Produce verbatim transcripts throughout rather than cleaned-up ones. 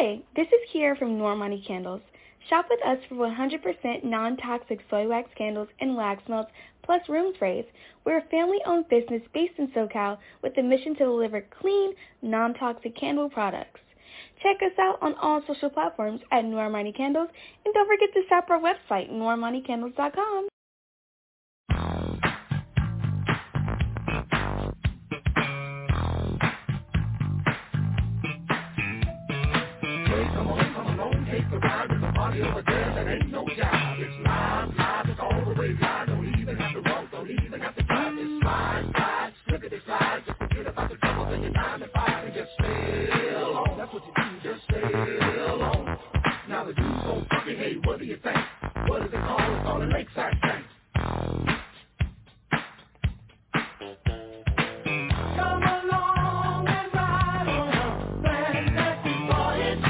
Hi, this is Kiera from Normani Candles. Shop with us for one hundred percent non-toxic soy wax candles and wax melts, plus room sprays. We're a family-owned business based in SoCal with a mission to deliver clean, non-toxic candle products. Check us out on all social platforms at Normani Candles, and don't forget to shop our website, normani candles dot com. Hey, come on, come along, take the ride. There's a party over there that ain't no job. It's live, live, it's all the way live. Don't even have to walk, don't even have to drive. It's slide, slide, slip it, slide. Just forget about the troubles in your nine to five and just stay alone. That's what you do, just stay alone. Now the dude's so funky, hey, what do you think? What is it called? It's called a lakeside stank. Come along and ride on a fantastic voyage.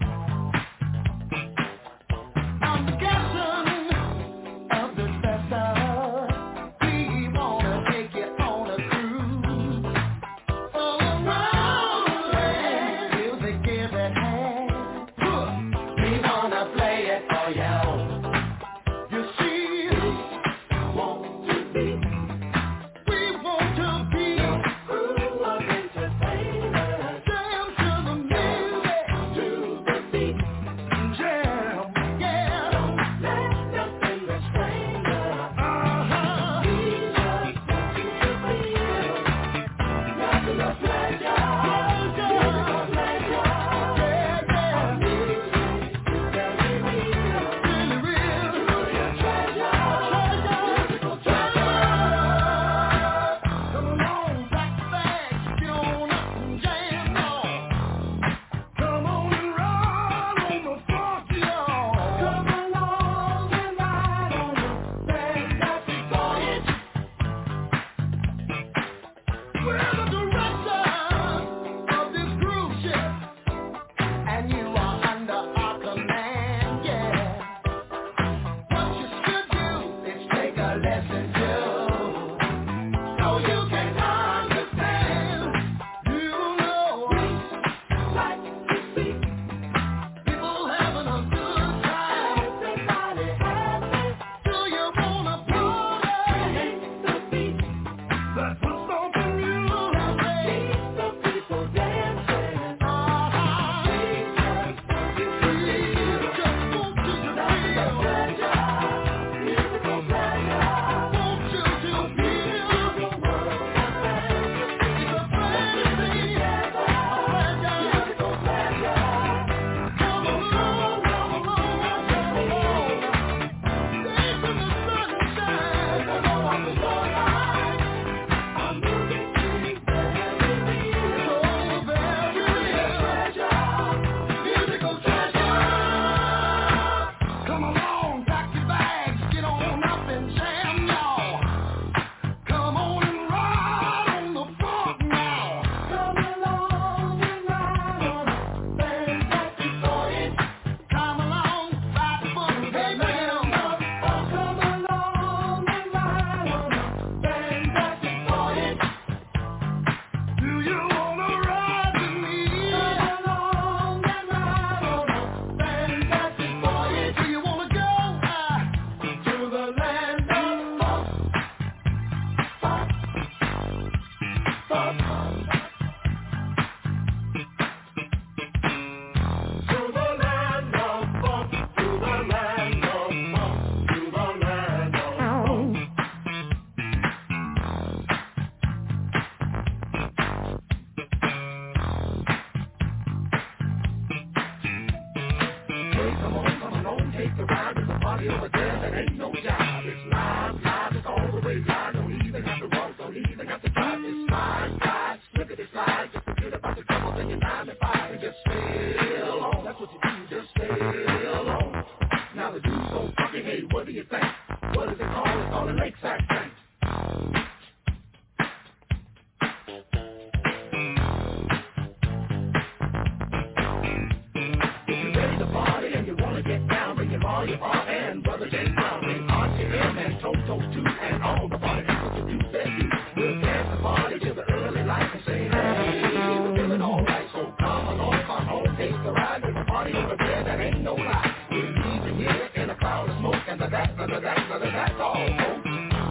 On the captain of this vessel, we wanna take you on a cruise around the land. Music is at hand. We wanna play it for you. You see, we want to be, we want to be a crew of entertainers. Jam to the music, to the beat. Jam, yeah. Don't let nothing restrain us. Uh-huh. We just want you to feel nothing but pleasure. Musical pleasure. Yeah, yeah. Our music is very real. Really real. Truly a treasure. Musical treasure. Come along, pack your bags, get on up and jam, y'all. Come on and ride on the funky, y'all. Come along and ride on the fantastic voyage. We're the director of this cruise ship, and you are under our command, yeah. What you should do is take a lesson too, so you can understand. You know we like to see people having a good time. Everybody happy. Do you wanna party? Create the beat that puts on the music. Keep the people dancing. Uh-huh. We just want you to feel. Just want you to feel. Pleasure. Musical pleasure. Want you to feel. The world of fantasy. It's a fantasy. A pleasure. Musical pleasure. Come along, come along, come along. Dance in the sunshine. Come on, the starlight. Our music is very real. So very real. Treasure. Musical treasure. Come along, pack your bags, get on up and jam, y'all. Come on and ride on the funk now. Come along and ride on a fantastic voyage. Come along, ride the boat, hey man. Come along and ride on a fantastic voyage. Do you wanna ride with me? Come along and ride on a fantastic voyage. Do you wanna go uh, to the land of funk? Funk, funk, to the land of funk, to the land of funk, to the land of funk. Hey, come on, come along, take the ride. There's a party over there that ain't no job. It's live, live, it's all the way live. Don't even have to walk, don't even have to drive. It's slide, slide, slip it, slide. Just forget about the troubles in your nine to five and just stay alone. That's what you do, just stay alone. Now the dude's so funky, hey, what do you think? What is it called? It's called a lakeside stank. If you're ready to party and you wanna get down, bring your volume on and brother James Brown, bring on Everybody on the bed, that ain't no lie. We leave it here in a cloud of smoke, and the that's, the that's, the that's, that's all, folks.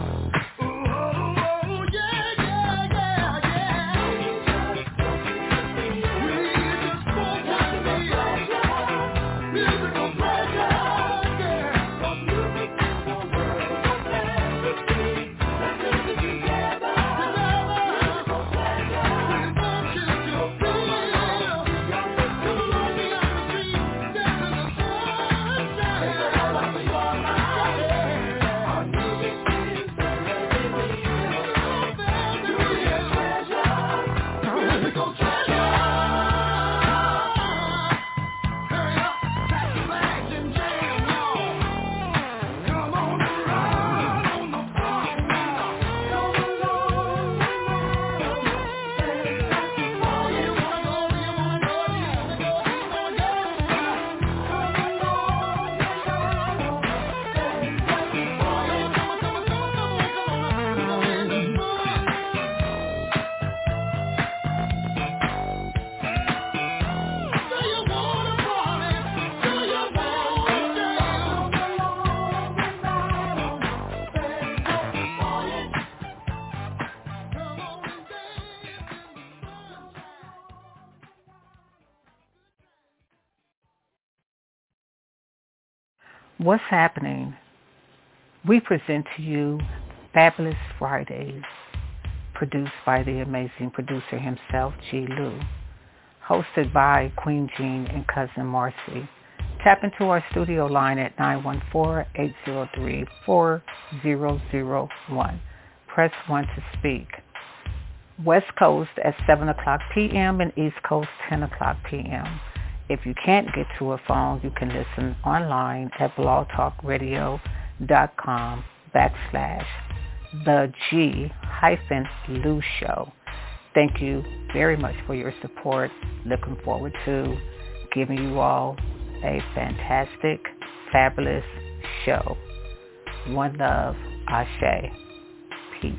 What's happening? We present to you Fabulous Fridays, produced by the amazing producer himself, G. Lou, hosted by Queen Jean and Cousin Marcy. Tap into our studio line at nine one four, eight zero three, four zero zero one. Press one to speak. West Coast at seven o'clock p.m. and East Coast ten o'clock p.m. If you can't get to a phone, you can listen online at blogtalkradio.com backslash the G hyphen Lou Show. Thank you very much for your support. Looking forward to giving you all a fantastic, fabulous show. One love, Ashe. Peace.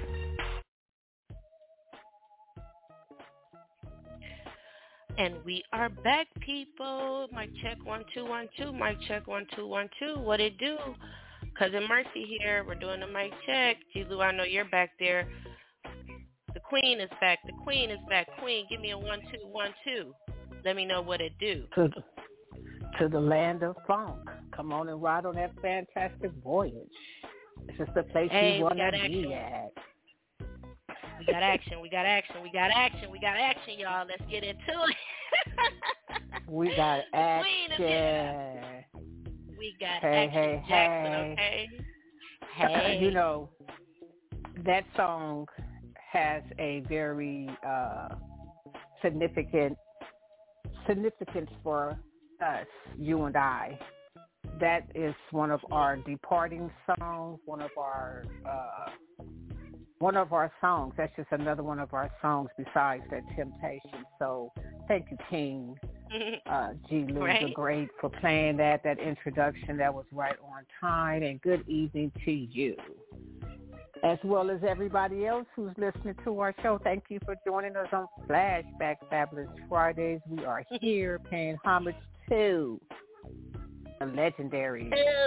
And we are back, people. Mic check one two one two. Mic check one two one two. What it do? Cousin Mercy here. We're doing the mic check. G. Lou, I know you're back there. The Queen is back. The Queen is back. Queen, give me a one two one two. Let me know what it do. To the, to the land of funk. Come on and ride on that fantastic voyage. This is the place hey, you want to action. be at. We got action, we got action, we got action, we got action, y'all. Let's get into it. We got action. We got hey, action hey, Jackson, hey. okay? Hey. You know, that song has a very uh, significant significance for us, you and I. That is one of our departing songs, one of our... Uh, One of our songs. That's just another one of our songs besides that Temptation. So thank you, King uh, G. Lou right. the Great, for playing that, that introduction. That was right on time. And good evening to you, as well as everybody else who's listening to our show. Thank you for joining us on Flashback Fabulous Fridays. We are here paying homage to the legendary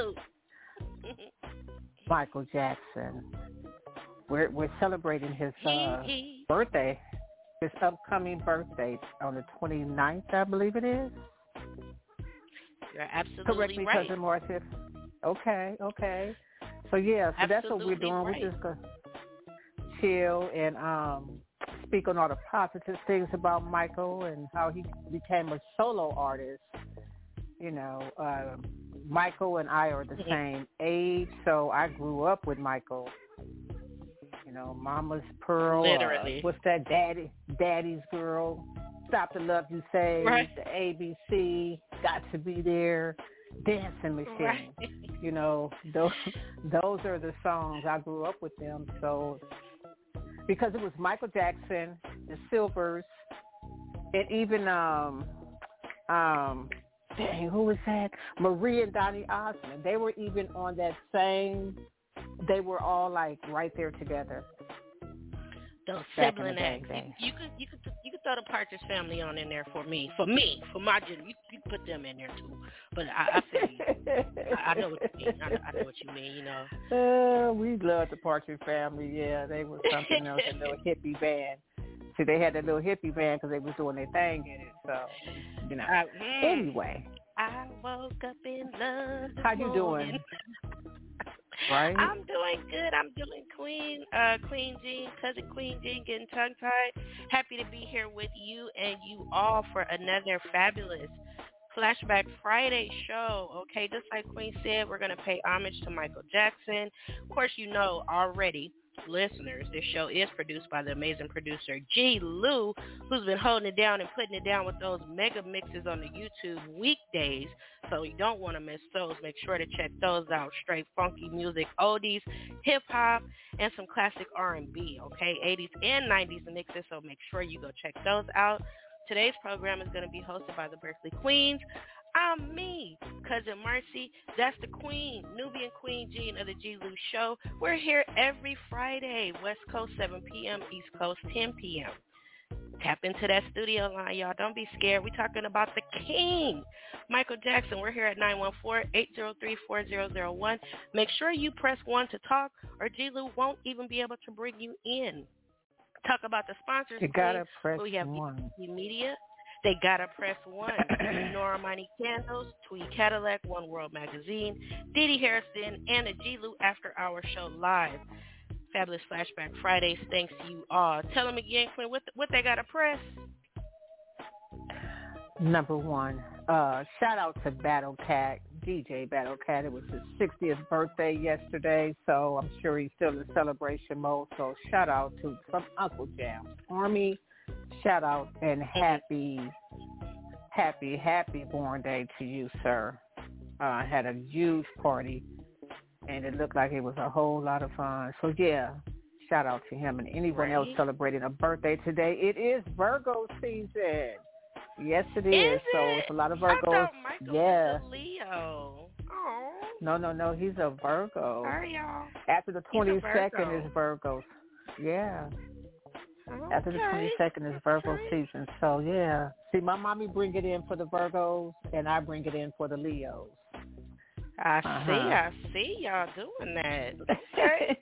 Michael Jackson. We're we're celebrating his uh, birthday, his upcoming birthday on the twenty-ninth, I believe it is. You're absolutely Correct me, right. Cousin Marcia. Okay, okay. So yeah, so absolutely that's what we're doing. Right. We're just gonna chill and um, speak on all the positive things about Michael and how he became a solo artist. You know, uh, Michael and I are the same age, so I grew up with Michael. You know, Mama's Pearl. Literally. Uh, what's that? Daddy, Daddy's Girl. Stop the Love You Say. Right. The A B C. Got to Be There. Dancing Machine. Right. You know, those those are the songs. I grew up with them. So, because it was Michael Jackson, the Silvers, and even um um. Dang, who was that? Marie and Donny Osmond. They were even on that same. They were all like right there together. Those Back sibling in the acts. day. You, you could you could you could throw the Partridge Family on in there for me. For me. For my gen. You, you put put them in there too. But I, I feel you. I, I know what you mean. I know, I know what you mean. You know. Uh, we loved the Partridge Family. Yeah, they were something else. A little hippie band. See, they had that little hippie band because they was doing their thing in it. So, you know. I, mm, anyway, I woke up in love. How you morning. doing? Right. I'm doing good. I'm doing Queen, uh, Queen Jean, cousin Queen Jean, getting tongue-tied. Happy to be here with you and you all for another fabulous Flashback Friday show. Okay, just like Queen said, we're going to pay homage to Michael Jackson. Of course, you know already, listeners, this show is produced by the amazing producer G. Lou, who's been holding it down and putting it down with those mega mixes on the YouTube weekdays. So you don't want to miss those. Make sure to check those out. Straight funky music, oldies, hip-hop, and some classic R and B, okay? eighties and nineties mixes, so make sure you go check those out. Today's program is going to be hosted by the Berkeley Queens. I'm me, Cousin Marcy. That's the Queen, Nubian Queen Jean of the G. Lou Show. We're here every Friday, West Coast seven p.m., East Coast ten p.m. Tap into that studio line, y'all. Don't be scared. We're talking about the king, Michael Jackson. We're here at nine one four, eight zero three, four zero zero one. Make sure you press one to talk, or G. Lou won't even be able to bring you in. Talk about the sponsors. You gotta press we have one. B B C Media. They gotta press one. Nora Money Candles, Tweed Cadillac, One World Magazine, Dee Dee Harrison, and the G. Lou After Hour Show Live. Fabulous Flashback Fridays. Thanks to you all. Tell them again, Quinn, what, what they gotta press. Number one, uh, shout out to Battle Cat, D J Battle Cat. It was his sixtieth birthday yesterday, so I'm sure he's still in celebration mode. So shout out to from Uncle Jam's Army. Shout out and happy, happy, happy born day to you, sir. I uh, had a huge party, and it looked like it was a whole lot of fun. So yeah, shout out to him and anyone right. else celebrating a birthday today. It is Virgo season. Yes, it is. is so it? it's a lot of I Virgos. thought Michael yeah. was a Leo. Oh. No, no, no. He's a Virgo. Sorry, y'all. After the twenty-second Virgo. is Virgos. Yeah. Okay. After the twenty-second is Virgo okay. season. So, yeah. See, my mommy bring it in for the Virgos, and I bring it in for the Leos. I uh-huh. see. I see y'all doing that. Okay.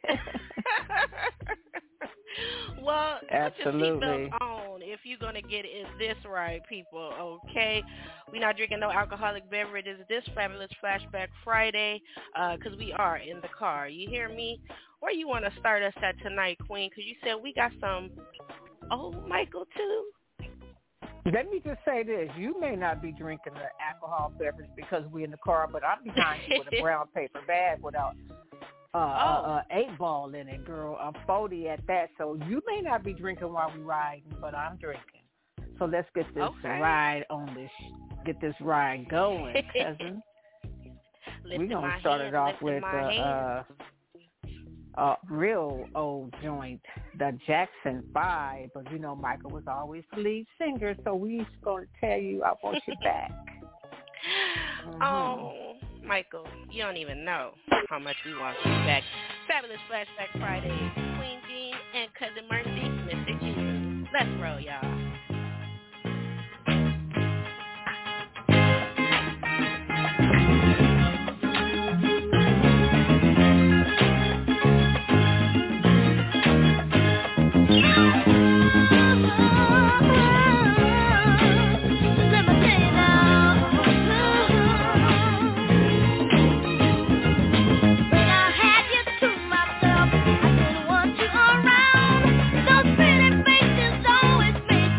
Well, absolutely. Put your seatbelts on if you're going to get it this right, people, okay? We're not drinking no alcoholic beverages this fabulous Flashback Friday because uh, we are in the car. You hear me? Where you want to start us at tonight, Queen? Because you said we got some old Michael, too. Let me just say this. You may not be drinking the alcohol beverage because we're in the car, but I'm behind you with a brown paper bag without uh, oh. uh, eight ball in it, girl. I'm forty at that, so you may not be drinking while we riding, but I'm drinking. So let's get this okay. ride on this, get this ride going, cousin. We're going to start it off with uh, uh, a real old joint, the Jackson Five. But, you know, Michael was always the lead singer, so we're going to tell you, I want you back. Mm-hmm. Oh, Michael, you don't even know how much we want you back. Fabulous Flashback Friday, Queen Jean and Cousin Mercy, Mister G. Let's roll, y'all. Those pretty faces always make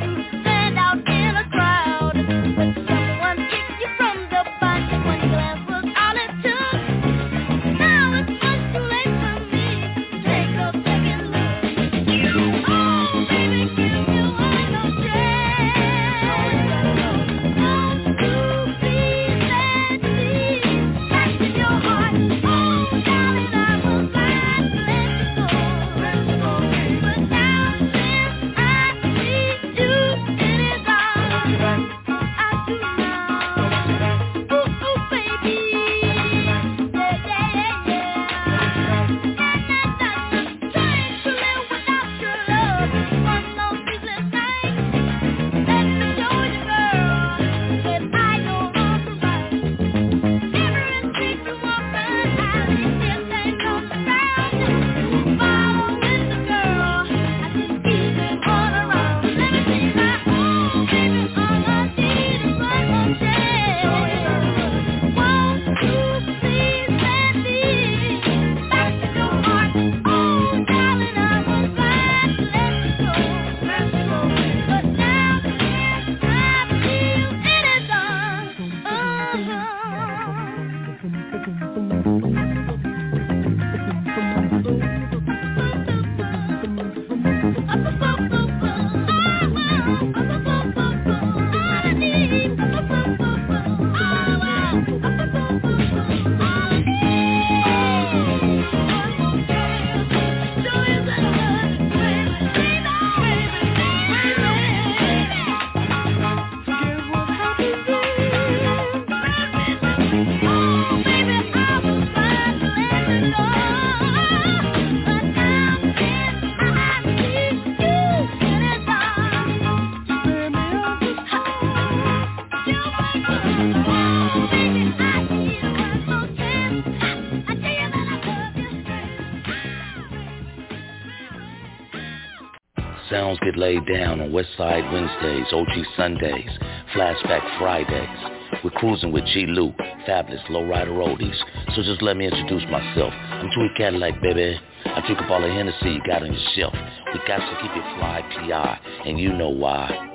sounds get laid down on West Side Wednesdays, O G Sundays, Flashback Fridays. We're cruising with G. Lou, Fabulous, Lowrider Oldies. So just let me introduce myself. I'm Tweet Cadillac, baby. I took up all the Hennessy you got on your shelf. We got to keep it fly, P I, and you know why.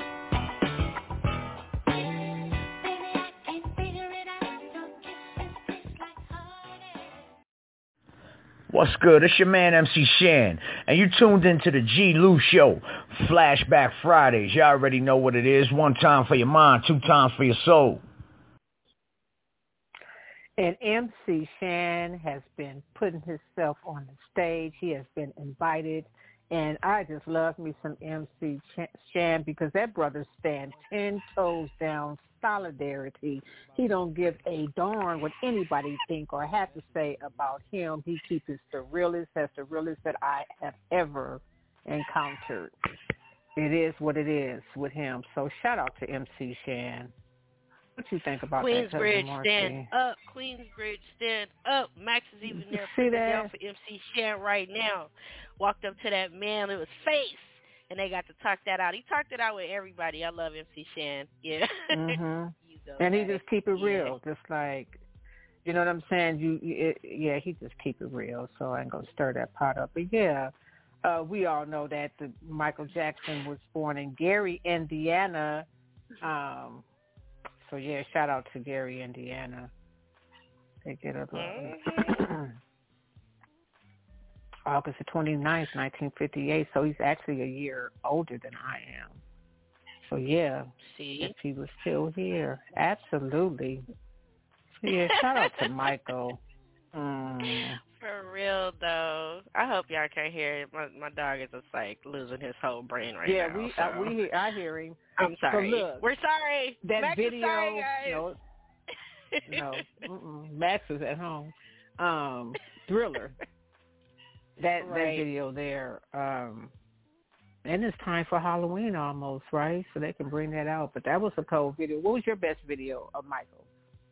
What's good? It's your man M C Shan, and you tuned into the G. Lou Show, Flashback Fridays. You already know what it is. One time for your mind, two times for your soul. And M C Shan has been putting himself on the stage. He has been invited, and I just love me some M C Shan because that brother stands ten toes down. Solidarity. He don't give a darn what anybody think or have to say about him. He keeps it the realest, that's the realest that I have ever encountered. It is what it is with him. So shout out to M C Shan. What you think about that, Queensbridge, stand up. Queensbridge, stand up. Max is even there putting down for M C Shan right now. Walked up to that man, it was face. And they got to talk that out. He talked it out with everybody. I love M C Shan. Yeah. Mm-hmm. And he just keep it yeah. real. Just like, you know what I'm saying? You, you it, Yeah, he just keep it real. So I ain't going to stir that pot up. But, yeah, uh, we all know that the Michael Jackson was born in Gary, Indiana. Um, so, yeah, shout out to Gary, Indiana. They get a little... Mm-hmm. August the twenty-ninth, nineteen fifty-eight, so he's actually a year older than I am. So, yeah, See? if he was still here, absolutely. So, yeah, shout out to Michael. Mm. For real, though. I hope y'all can't hear it. My, my dog is just, like, losing his whole brain right yeah, now. we, so. uh, we, I hear him. I'm sorry. So look, We're sorry. That Max video, is sorry, guys. no, no, mm-mm. Max was at home. Um, Thriller. That right. that video there, um, and it's time for Halloween almost, right? So they can bring that out. But that was a cold video. What was your best video of Michael?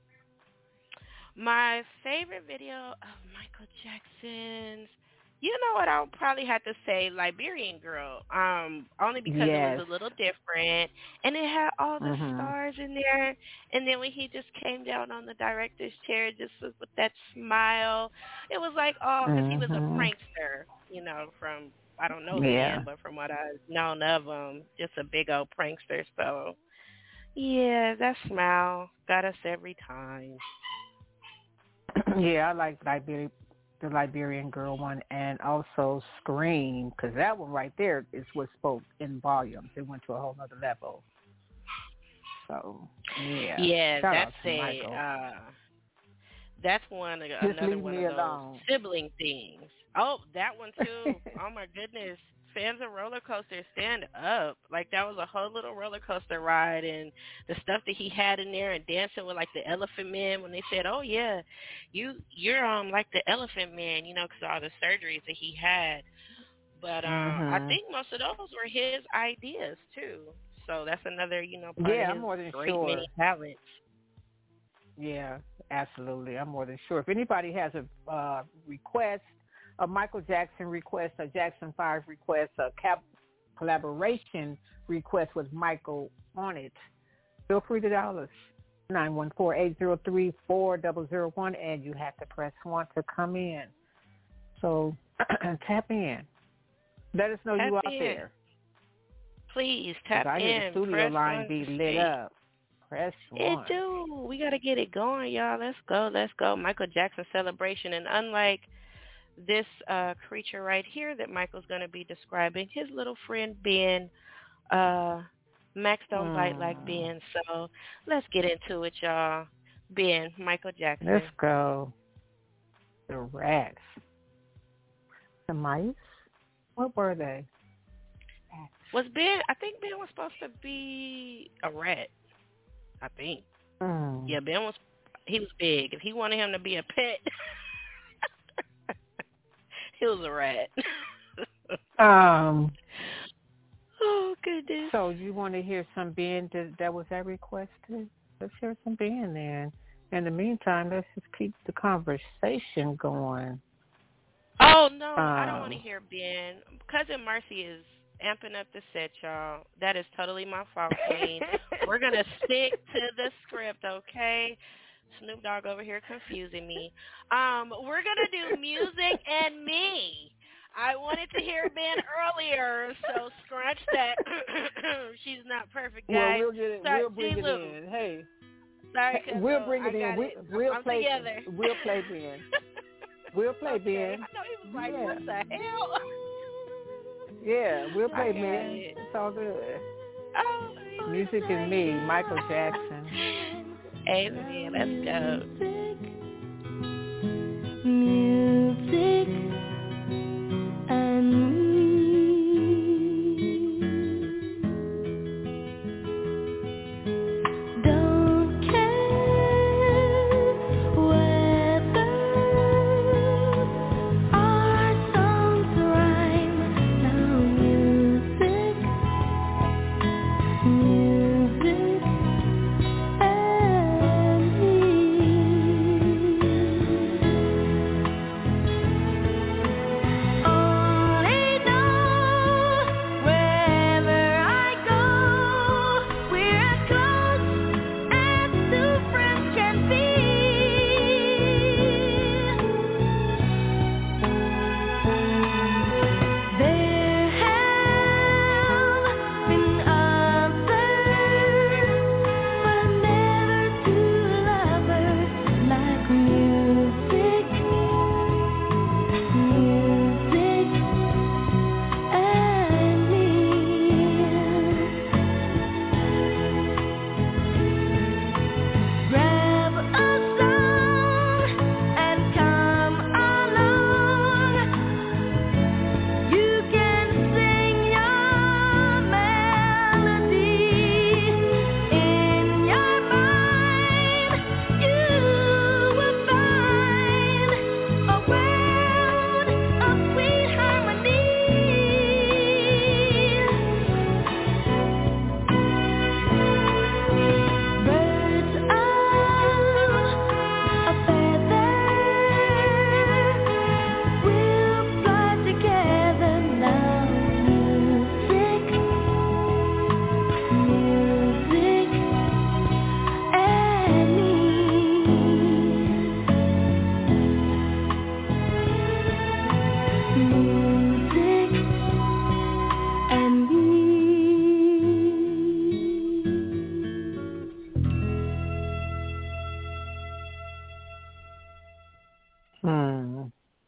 My favorite video of Michael Jackson's, you know what, I'll probably have to say Liberian Girl, um, only because yes. it was a little different, and it had all the mm-hmm. stars in there, and then when he just came down on the director's chair just with that smile, it was like, oh, because mm-hmm. he was a prankster, you know, from, I don't know yeah. him, but from what I've known of him, just a big old prankster, so, yeah, that smile got us every time. Yeah, I like Liberian. The Liberian Girl one, and also Scream, because that one right there is what spoke in volumes. It went to a whole other level. So, yeah. Yeah, Shout that's out to a, Michael. uh, that's one, Just another leave one me of those alone. sibling things. Oh, that one too. Oh my goodness. Fans of roller coasters, stand up. Like, that was a whole little roller coaster ride, and the stuff that he had in there, and dancing with like the Elephant Man when they said, oh yeah, you, you're um like the Elephant Man, you know, because of all the surgeries that he had. But um, mm-hmm. I think most of those were his ideas too. So that's another, you know, part yeah, of his I'm more than great sure. many talents. Yeah, absolutely. I'm more than sure. If anybody has a uh, request, a Michael Jackson request, a Jackson five request, a cap- collaboration request with Michael on it, feel free to dial us, nine one four, eight zero three, four zero zero one, and you have to press one to come in. So tap in. Let us know tap you out in. there. Please, tap I in. hear the studio press line be lit up. Press one. It do. We got to get it going, y'all. Let's go. Let's go. Michael Jackson celebration. And unlike this uh, creature right here that Michael's going to be describing, his little friend Ben, uh, Max don't mm. bite like Ben. So let's get into it, y'all. Ben, Michael Jackson. Let's go. The rats. The mice? What were they? Was Ben, I think Ben was supposed to be a rat. I think. Mm. Yeah, Ben was, he was big. If he wanted him to be a pet, he was a rat. um. Oh, goodness. So you want to hear some Ben that, that was that requested? Let's hear some Ben then. In the meantime, let's just keep the conversation going. Oh, no, um, I don't want to um, hear Ben. Cousin Marcy is amping up the set, y'all. That is totally my fault, Queen. We're going to stick to the script, okay? Snoop Dogg over here confusing me. Um, we're going to do Music and Me. I wanted to hear Ben earlier, so scratch that. She's not perfect, guys. Well, we'll get it. Sorry, We'll bring G-Lou. it in. Hey. Sorry, We'll bring it I in. got We, it. we'll I'm play. together. We'll play Ben. We'll play Okay. Ben. I know he was like, Yeah. what the hell? Yeah, we'll play Okay. Ben. It's all good. Oh, Music and Me, Michael Jackson. amen. Let's go. Music and me. Don't care whether our songs rhyme. Now music, music and me. Only know wherever I go, we're as close as two friends can be. There have been others, but never two lovers like music, music and me. Grab a song and come along. You can sing your melody in your mind. You will find a world of sweet harmony. Birds of a feather will fly together now. Music, music and me. Music and me. Hmm.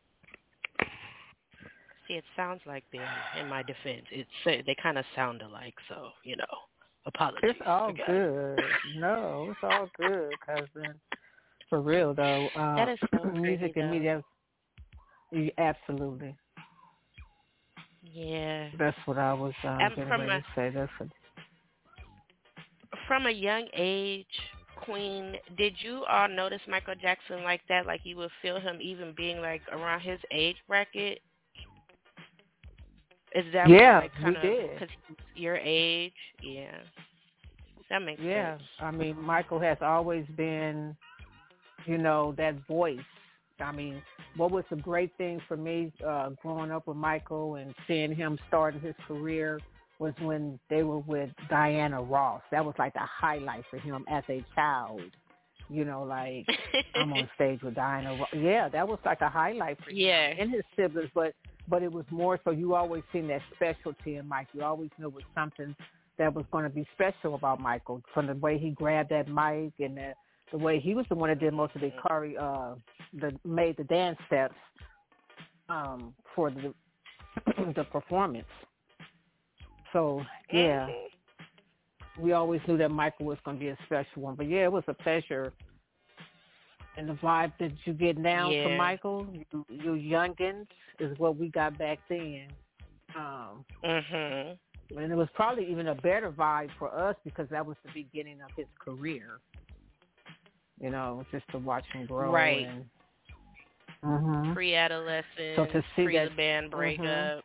See, it sounds like Ben. In my defense, it's they kind of sound alike, so you know, apologies. It's all guys. good. No, it's all good, cousin. For real though, uh, That is so music pretty, and me. though. That's yeah, absolutely. Yeah. That's what I was uh, And getting from ready a to say. That's what, from a young age, Queen, did you all notice Michael Jackson like that? Like you would feel him even being like around his age bracket? Is that yeah, like we kind of did. because your age? Yeah, that makes Yeah, sense. I mean, Michael has always been, you know, that voice. I mean, what was the great thing for me uh, growing up with Michael and seeing him starting his career was when they were with Diana Ross. That was like the highlight for him as a child. You know, like I'm on stage with Diana Ross. Yeah, that was like a highlight for Yeah. him and his siblings, but but it was more so you always seen that specialty in Mike. You always knew it was something that was going to be special about Michael, from the way he grabbed that mic and the, the way he was the one that did most of the chore, uh, the made the dance steps um, for the the performance. So yeah, we always knew that Michael was going to be a special one. But yeah, it was a pleasure. And the vibe that you get now Yeah. from Michael, you, you youngins, is what we got back then. Um, Mhm. and it was probably even a better vibe for us because that was the beginning of his career. You know, just to watch him grow. Right. And, mm-hmm. Pre-adolescent, So to see pre that the band breakup. Mhm.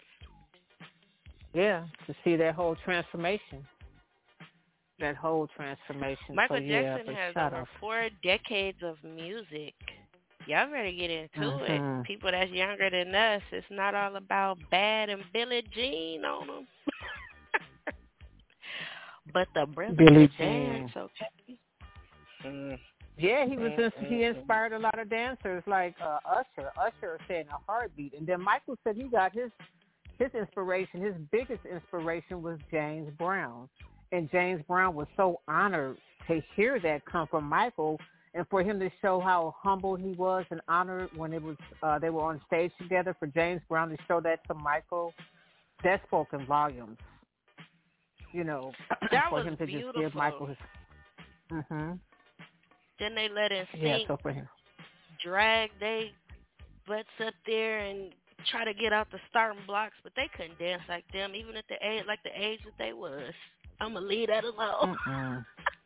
Yeah, to see that whole transformation. That whole transformation. Michael so, yeah, Jackson but has shout over out. four decades of music. Y'all better get into Mm-hmm. it. People that's younger than us, it's not all about Bad and Billie Jean on them. But the brother Billie could Jean. dance, okay? Mm. Yeah, he was. Mm, Ins- he mm, inspired a lot of dancers like uh, Usher. Usher said in a heartbeat, and then Michael said he got his his inspiration. His biggest inspiration was James Brown, and James Brown was so honored to hear that come from Michael, and for him to show how humble he was and honored when it was uh, they were on stage together. For James Brown to show that to Michael, that spoke in volumes. You know, That for was him to beautiful. just give Michael his. Mhm. Then they let him Yeah, sing, so for him. drag they butts up there and try to get out the starting blocks, but they couldn't dance like them, even at the age, like the age that they was. I'm gonna leave that alone. Mm-mm.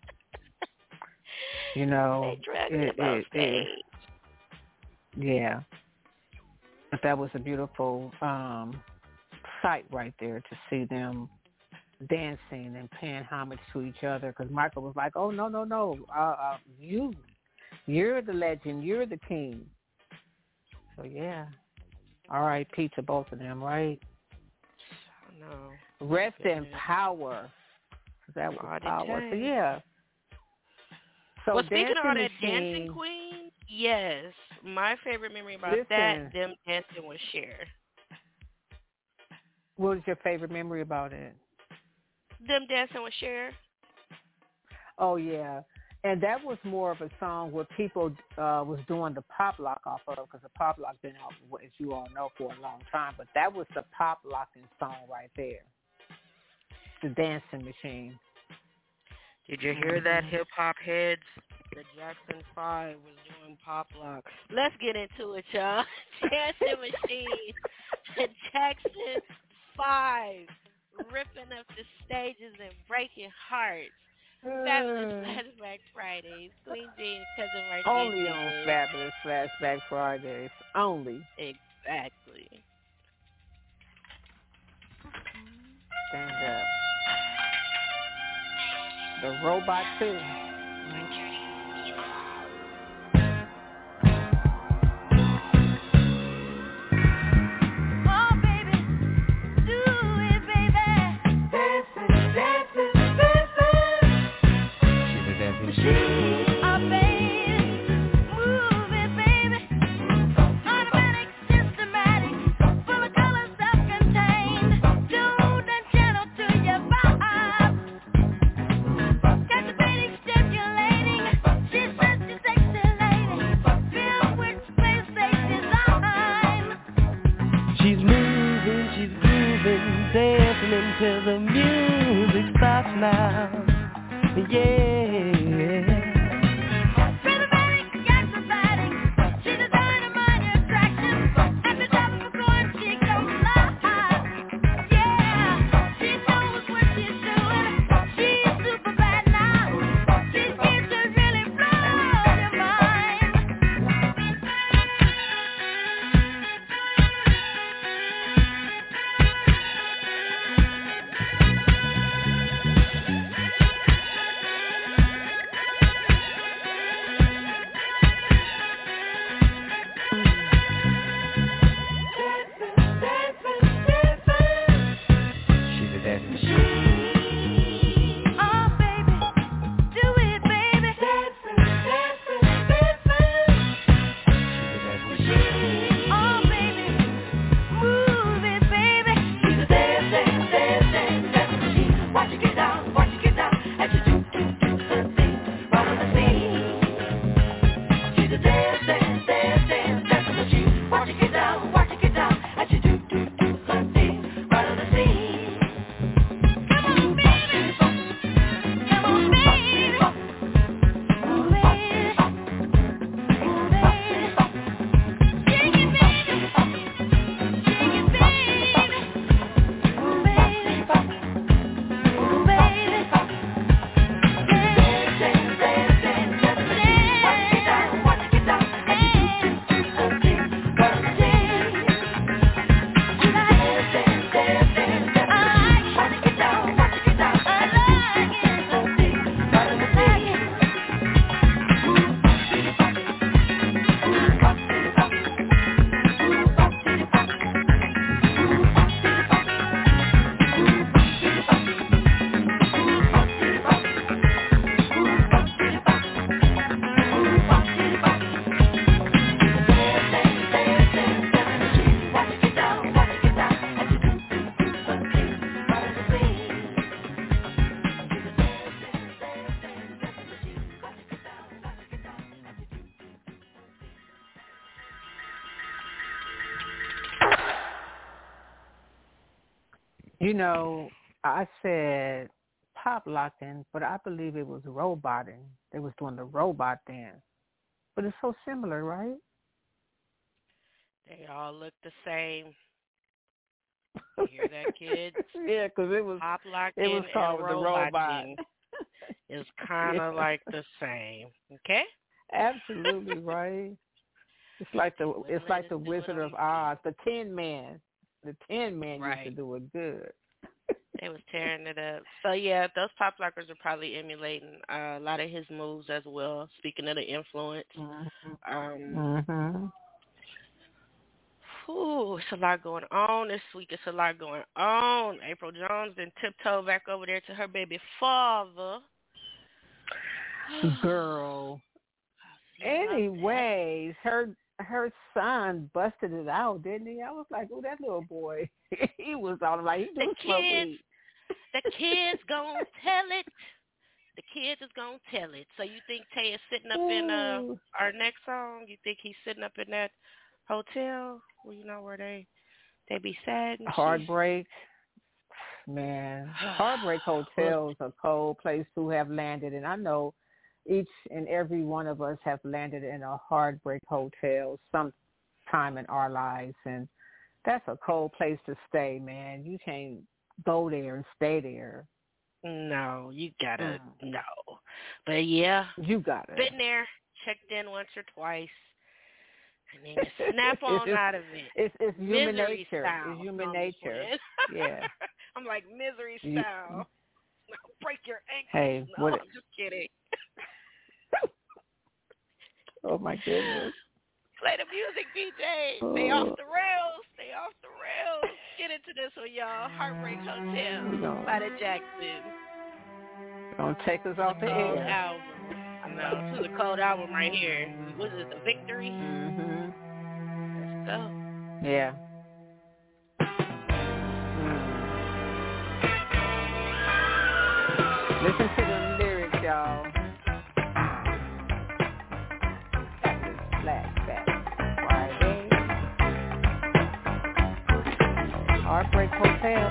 You know, They dragged it, them off it, stage. it, yeah. But that was a beautiful um, sight right there to see them dancing and paying homage to each other. Because Michael was like, "Oh no, no, no! Uh, uh, you, you're the legend. You're the king." So yeah, R I P to both of them, right? No. Rest Yeah. in power. That was All the power. So time. yeah. So Well, speaking of all Dancing that dancing Machine, queen, yes, my favorite memory about Listen. that, them dancing with Cher. what was your favorite memory about it? Them dancing with Cher. Oh yeah, and that was more of a song where people uh, was doing the pop lock off of, because the pop lock been out, as you all know, for a long time. But that was the pop locking song right there, the Dancing Machine. Did you hear that, hip hop heads? The Jackson Five was doing pop lock. Let's get into it, y'all. Dancing Machine, the Jackson Five, ripping up the stages and breaking hearts. Fabulous Flashback Fridays. Queen Jean, Cousin Marcy. Only on Fabulous Flashback Fridays. Only. Exactly. Stand up. The Robot too. Oh, baby, do it, baby. Dancing, dancing, dancing. She's a dancing machine. Oh, baby, move it, baby. Automatic, systematic, full of color, self-contained. Tuned and channeled to your vibe. Captivating, stimulating. You know, I said pop locking, but I believe it was roboting. They was doing the robot dance. But it's so similar, right? They all look the same. You hear that, kids? Yeah, because it was pop locking it was called and the robot. It's kind of Yeah. like the same. Okay? Absolutely right. It's like the it's like the Wizard of Oz, the Tin Man. The Tin Man right. used to do it good. They was tearing it up. So yeah, those pop lockers are probably emulating uh, a lot of his moves as well. Speaking of the influence, Mm-hmm. um, Mm-hmm. Ooh, it's a lot going on this week. It's a lot going on. April Jones then tiptoed back over there to her baby father. Girl. Anyways, her her son busted it out, didn't he? I was like, oh, that little boy. He was all like, he do smoke weed. The kids gonna tell it. The kids is gonna tell it. So you think Tay is sitting up in uh, our next song? You think he's sitting up in that hotel? Well, you know where they they be sad and Heartbreak. Shit. Man, Heartbreak Hotels a cold place to have landed, and I know each and every one of us have landed in a heartbreak hotel sometime in our lives, and that's a cold place to stay, man. You can't go there and stay there. No, you gotta mm. no. But yeah, you gotta been there, checked in once or twice, and then you snap on it's, out of it. It's it's human misery nature. Style, it's human nature. Yeah. I'm like misery style. You, break your ankles. Hey, no, what I'm just kidding. Oh my goodness. Play the music, D J. Stay oh. off the rails. Stay off the rails. Get into this one, y'all. Heartbreak Hotel by the Jacksons. Don't take us off the cold air. Album. I know. This is a cold album right here. What is this, a victory? Mm-hmm. Let's go. Yeah. Mm. Listen to the lyrics, y'all. Flashback Friday. Heartbreak Hotel.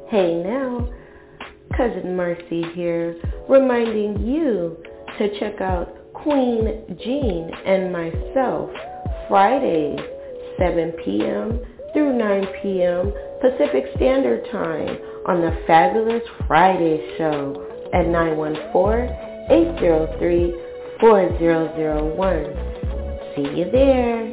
Hey now, Cousin Marcy here, reminding you to check out Queen Jean and myself Fridays, seven p.m. through nine p.m. Pacific Standard Time on the Fabulous Friday Show at nine one four, eight zero three, four zero zero one. See you there.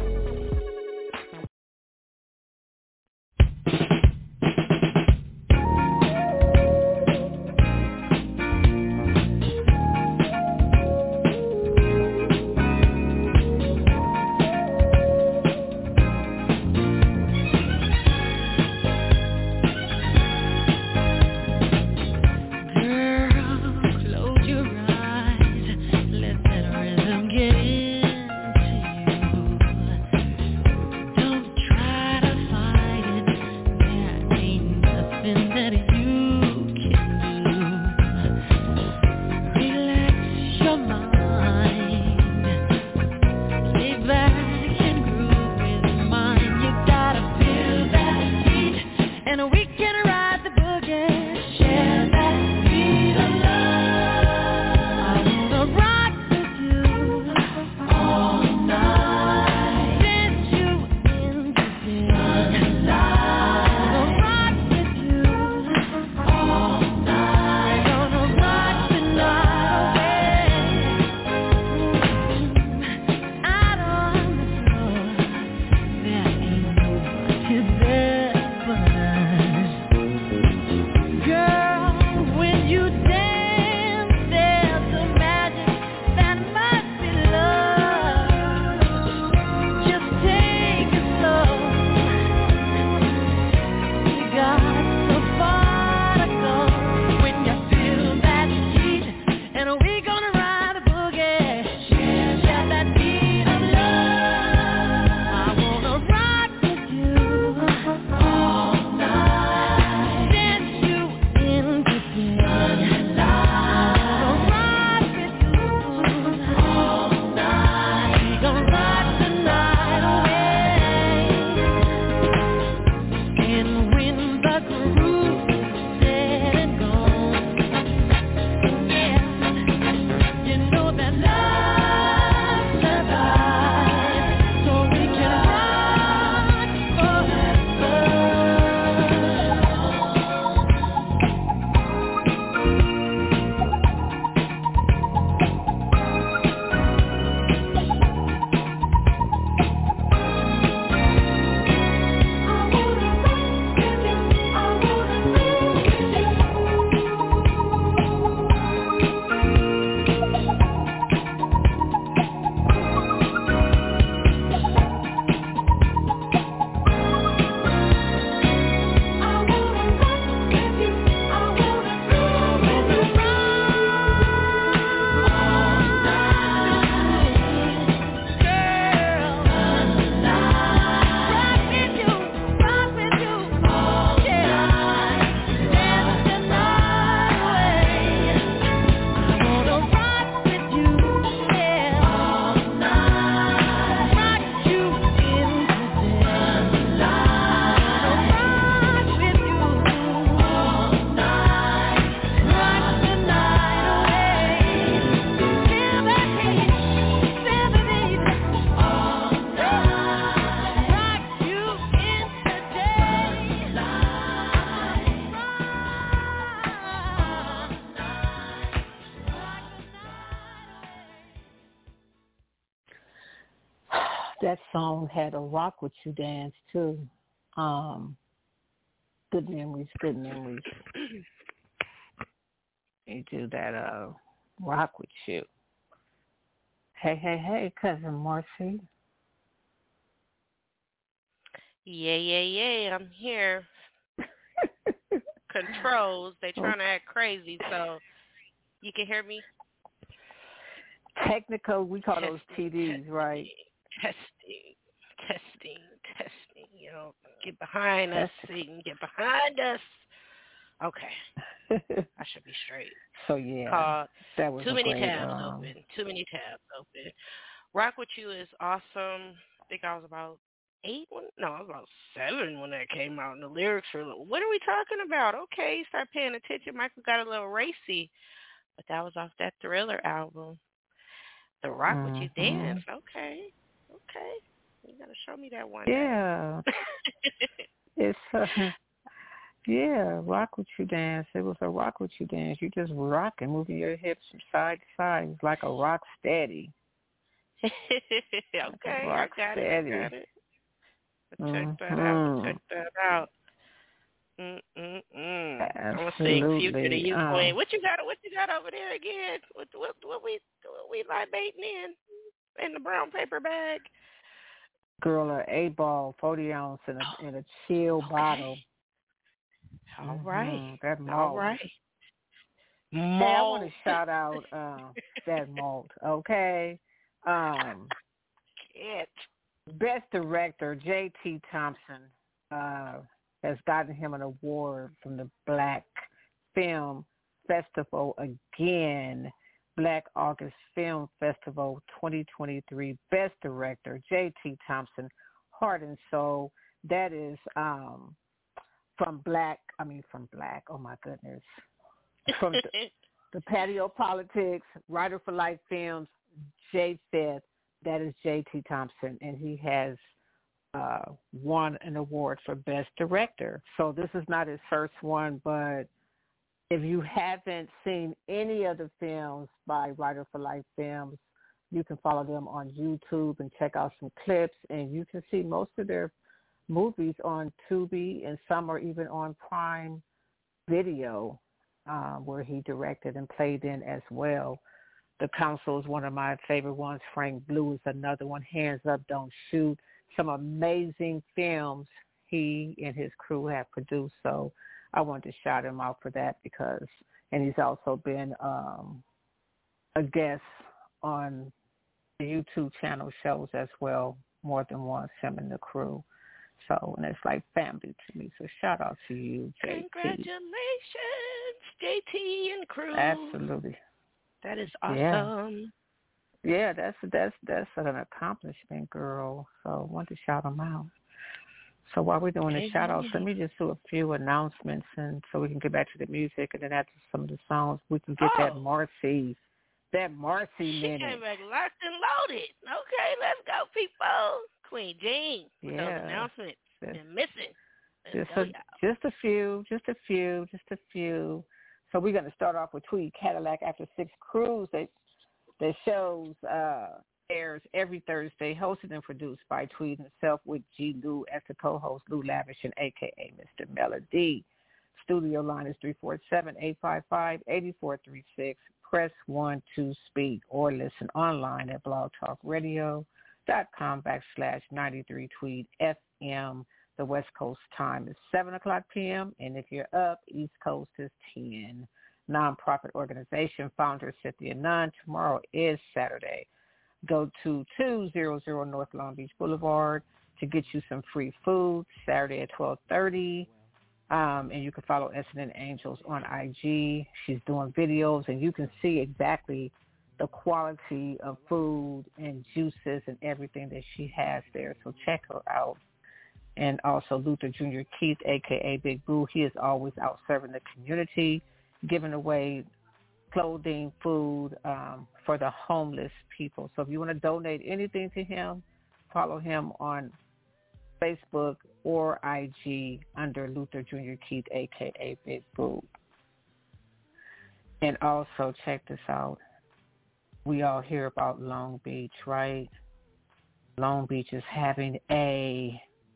That song had a rock with you dance too. Um, good memories, good memories. You do that uh, rock with you. Hey, hey, hey, Cousin Marcy. Yeah, yeah, yeah, I'm here. Controls, they trying to act crazy, so you can hear me? Technical, we call testing, those T Ds, testing, right? Testing, testing, testing. You know, get behind us so you can get behind us. Okay. I should be straight. So, yeah, Called that was Too Many great, Tabs um, Open. Too Many Tabs Open. Rock With You is awesome. I think I was about eight when no, I was about seven when that came out, and the lyrics were, what are we talking about? Okay, start paying attention. Michael got a little racy, but that was off that Thriller album. The Rock mm-hmm. With You Dance. Okay, okay, you gotta show me that one yeah. day. It's uh, yeah, Rock With You Dance. It was a Rock With You Dance. You just rocking, moving your hips from side to side. It's like a rock steady. Okay, rock I got steady. it. I got it. Mm-hmm. Check that out. Check that out. Mm-mm-mm. I'm gonna sing Future to you, um, Queen. What you got? What you got over there again? What what what we what we libating in in the brown paper bag? Girl, a eight ball, forty ounce in a in a chill Okay. bottle. All right. Mm-hmm. That malt. All right. Malt. Hey, I want to shout out uh, that malt. Okay. Um, it. Best Director J T Thompson uh, has gotten him an award from the Black Film Festival again. Black August Film Festival twenty twenty-three. Best Director J T Thompson, Heart and Soul. That is um, from Black. I mean, from Black. Oh my goodness. From the, the Patio Politics, Writer for Life Films, J Fifth. That is J T Thompson, and he has uh, won an award for Best Director. So this is not his first one, but if you haven't seen any of the films by Writer for Life Films, you can follow them on YouTube and check out some clips, and you can see most of their movies on Tubi, and some are even on Prime Video, uh, where he directed and played in as well. The Council is one of my favorite ones. Frank Blue is another one. Hands Up, Don't Shoot. Some amazing films he and his crew have produced. So I wanted to shout him out for that because, and he's also been um, a guest on the YouTube channel shows as well, more than once, him and the crew. So, and it's like family to me. So shout out to you, J T. Congratulations, J T and crew. Absolutely. That is awesome. Yeah, yeah that's that's that's an accomplishment, girl. So I want to shout them out. So while we're doing the shout outs, let me just do a few announcements, and so we can get back to the music, and then after some of the songs, we can get oh. that Marcy, that Marcy she minute. She came back locked and loaded. Okay, let's go, people. Queen Jean with yeah. those announcements. Just, Been missing. Just a, just a few, just a few, just a few. So we're going to start off with Tweed Cadillac After Six Cruise. That that shows uh, airs every Thursday, hosted and produced by Tweed himself with G. Lou as the co-host, Lou Lavish, and A K A Mister Melody. Studio line is three four seven, eight five five, eight four three six. Press one to speak or listen online at blogtalkradio dot com backslash ninety-three Tweed F M. The West Coast time is seven o'clock p.m., and if you're up, East Coast is ten. Nonprofit organization founder Cynthia Nunn. Tomorrow is Saturday. Go to two hundred North Long Beach Boulevard to get you some free food Saturday at twelve thirty. Um, and you can follow Essendon Angels on I G. She's doing videos, and you can see exactly the quality of food and juices and everything that she has there. So check her out. And also Luther Junior Keith, a k a. Big Boo. He is always out serving the community, giving away clothing, food um, for the homeless people. So if you want to donate anything to him, follow him on Facebook or I G under Luther Junior Keith, a k a. Big Boo. And also check this out. We all hear about Long Beach, right? Long Beach is having a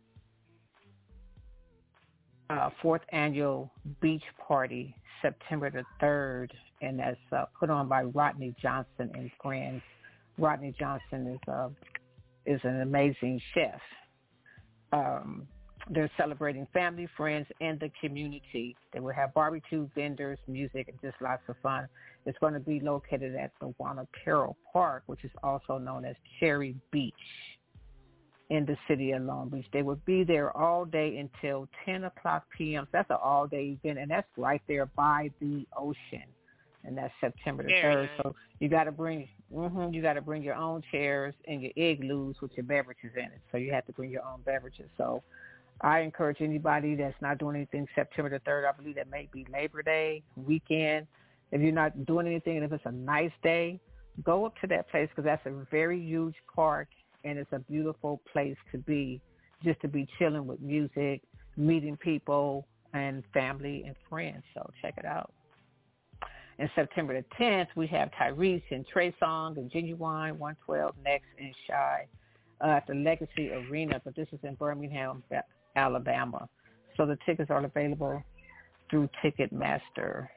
Uh, fourth annual beach party, September the third, and that's uh, put on by Rodney Johnson and friends. Rodney Johnson is uh, is an amazing chef. Um, they're celebrating family, friends, and the community. They will have barbecue, vendors, music, and just lots of fun. It's going to be located at the Wanapero Park, which is also known as Cherry Beach, in the city of Long Beach. They will be there all day until ten o'clock p.m. So that's an all-day event, and that's right there by the ocean. and that's September the Very third. nice. So you got to bring, mm-hmm, you got to bring your own chairs and your igloos with your beverages in it. So you have to bring your own beverages. So I encourage anybody that's not doing anything September the third. I believe that may be Labor Day weekend. If you're not doing anything, and if it's a nice day, go up to that place because that's a very huge park, and it's a beautiful place to be, just to be chilling with music, meeting people, and family and friends. So check it out. And September the tenth, we have Tyrese and Trey Songz and Genuine, one twelve Next and Shy uh, at the Legacy Arena, but this is in Birmingham, Alabama. So the tickets are available through Ticketmaster.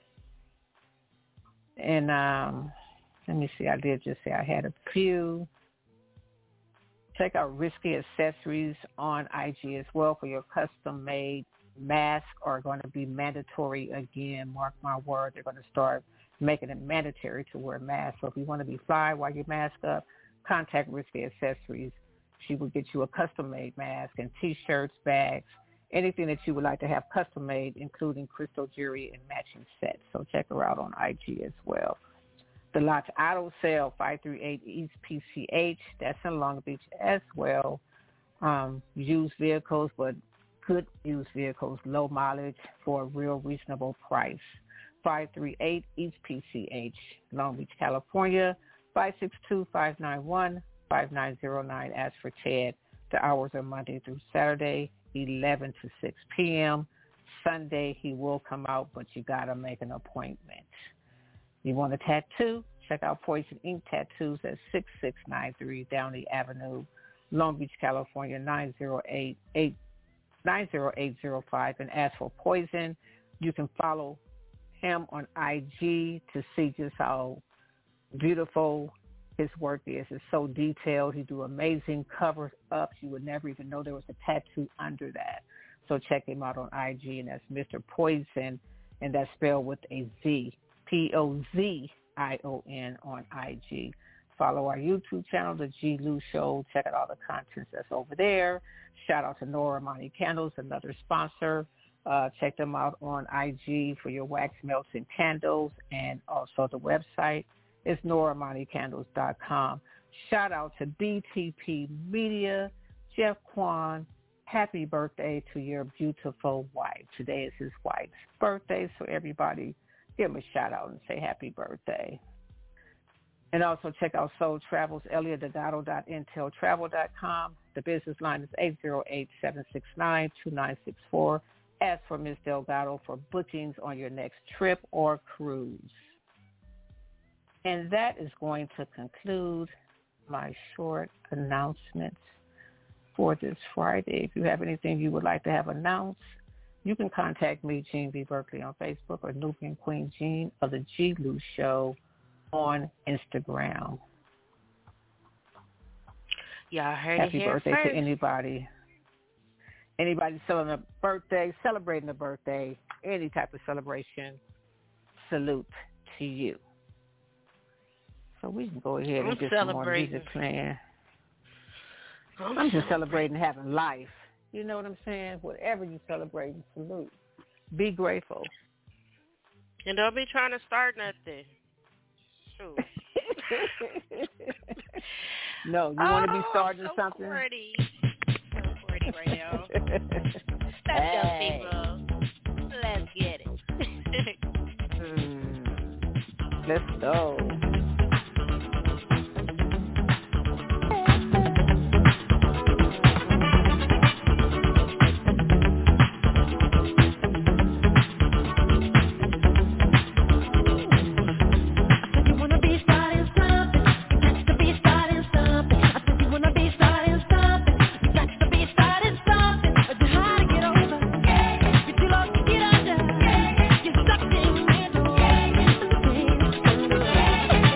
And um, let me see, I did just say I had a few. Check out Risky Accessories on I G as well for your custom-made masks are going to be mandatory again. Mark my word, they're going to start making it mandatory to wear masks. So if you want to be fly while you mask up, contact Risky Accessories. She will get you a custom-made mask and T-shirts, bags, anything that you would like to have custom-made, including crystal jewelry and matching sets. So check her out on I G as well. The Lodge Auto Sale, five three eight East P C H, that's in Long Beach as well. Um, used vehicles, but good used vehicles, low mileage for a real reasonable price. five three eight East P C H, Long Beach, California, five six two, five nine one, five nine zero nine. Ask for Ted. The hours are Monday through Saturday, eleven to six p.m. Sunday, he will come out, but you got to make an appointment. You want a tattoo? Check out Poison Ink Tattoos at six six nine three Downey Avenue, Long Beach, California, nine zero eight zero five. And as for Poison, you can follow him on I G to see just how beautiful his work is. It's so detailed. He do amazing cover-ups. You would never even know there was a tattoo under that. So check him out on I G, and that's Mister Poison, and that's spelled with a Z. P O Z I O N on I G. Follow our YouTube channel, The G. Lou Show. Check out all the content that's over there. Shout out to Nora Money Candles, another sponsor. Uh, check them out on I G for your wax melts and candles. And also the website is nora money candles dot com. Shout out to B T P Media, Jeff Kwan. Happy birthday to your beautiful wife. Today is his wife's birthday, so everybody give him a shout out and say happy birthday. And also check out Soul Travels, Elliot Delgado dot intel travel dot com. The business line is eight zero eight, seven six nine, two nine six four. Ask for Miz Delgado for bookings on your next trip or cruise. And that is going to conclude my short announcements for this Friday. If you have anything you would like to have announced, you can contact me, Jean B. Berkeley, on Facebook, or Nubian Queen Jean of the G. Lou Show on Instagram. Y'all heard Happy it here birthday first. to anybody. Anybody celebrating a birthday, celebrating a birthday, any type of celebration, salute to you. So we can go ahead and I'm get some more celebrating. music playing. I'm, I'm just celebrating having life. You know what I'm saying? Whatever you celebrate, salute. Be grateful. And don't be trying to start nothing. Shoot. No, you want to be Oh, starting so something? Cordy. So cordy right now. Let's Hey. go, people. Let's get it. mm. Let's go. Yeah.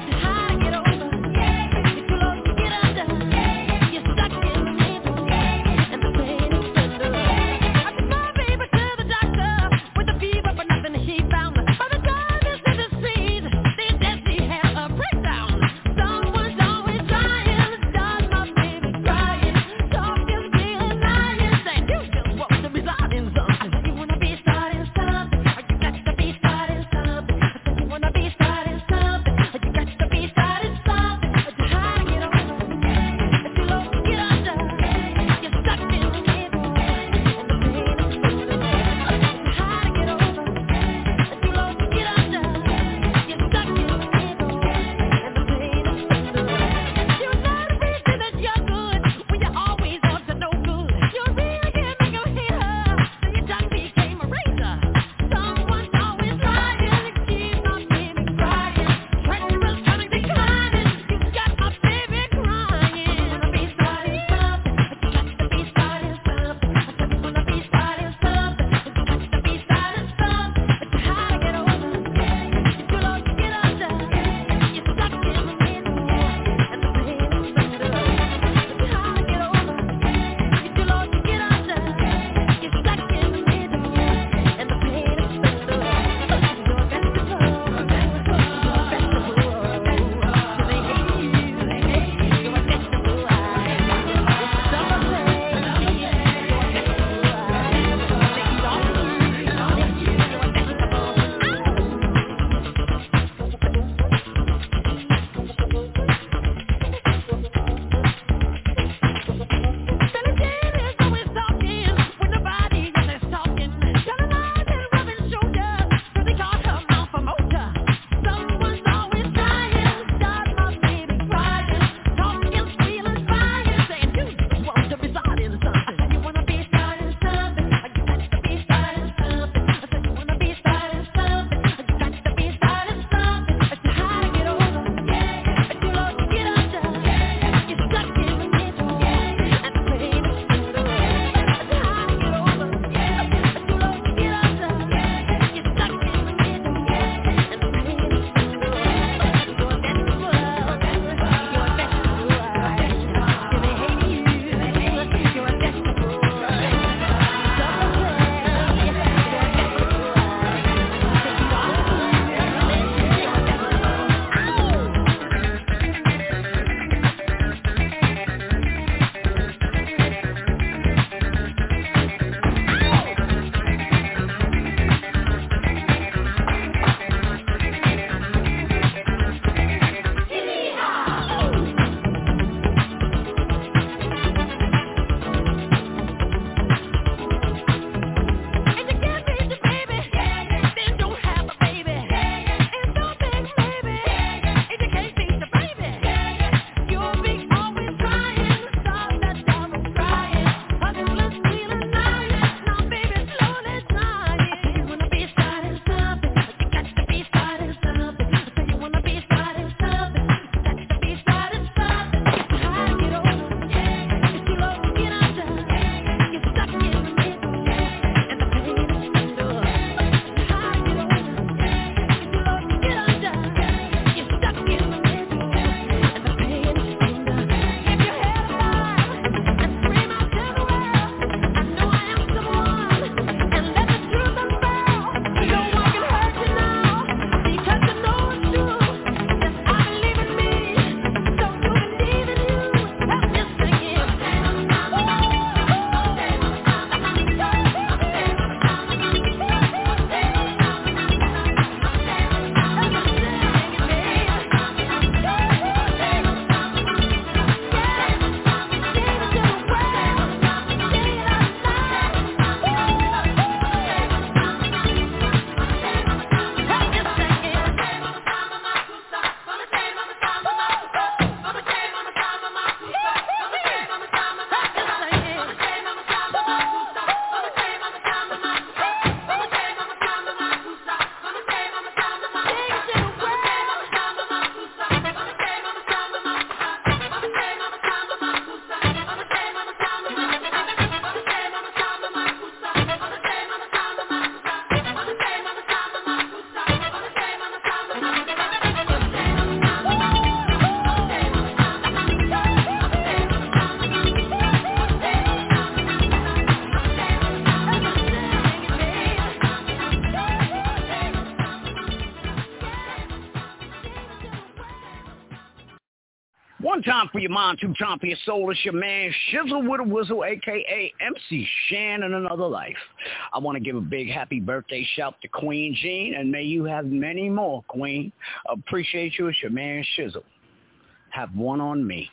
One time for your mind, two time for your soul. It's your man Shizzle with a Whistle, a k a. M C Shan in another life. I want to give a big happy birthday shout to Queen Jean, and may you have many more, Queen. Appreciate you. It's your man Shizzle. Have one on me.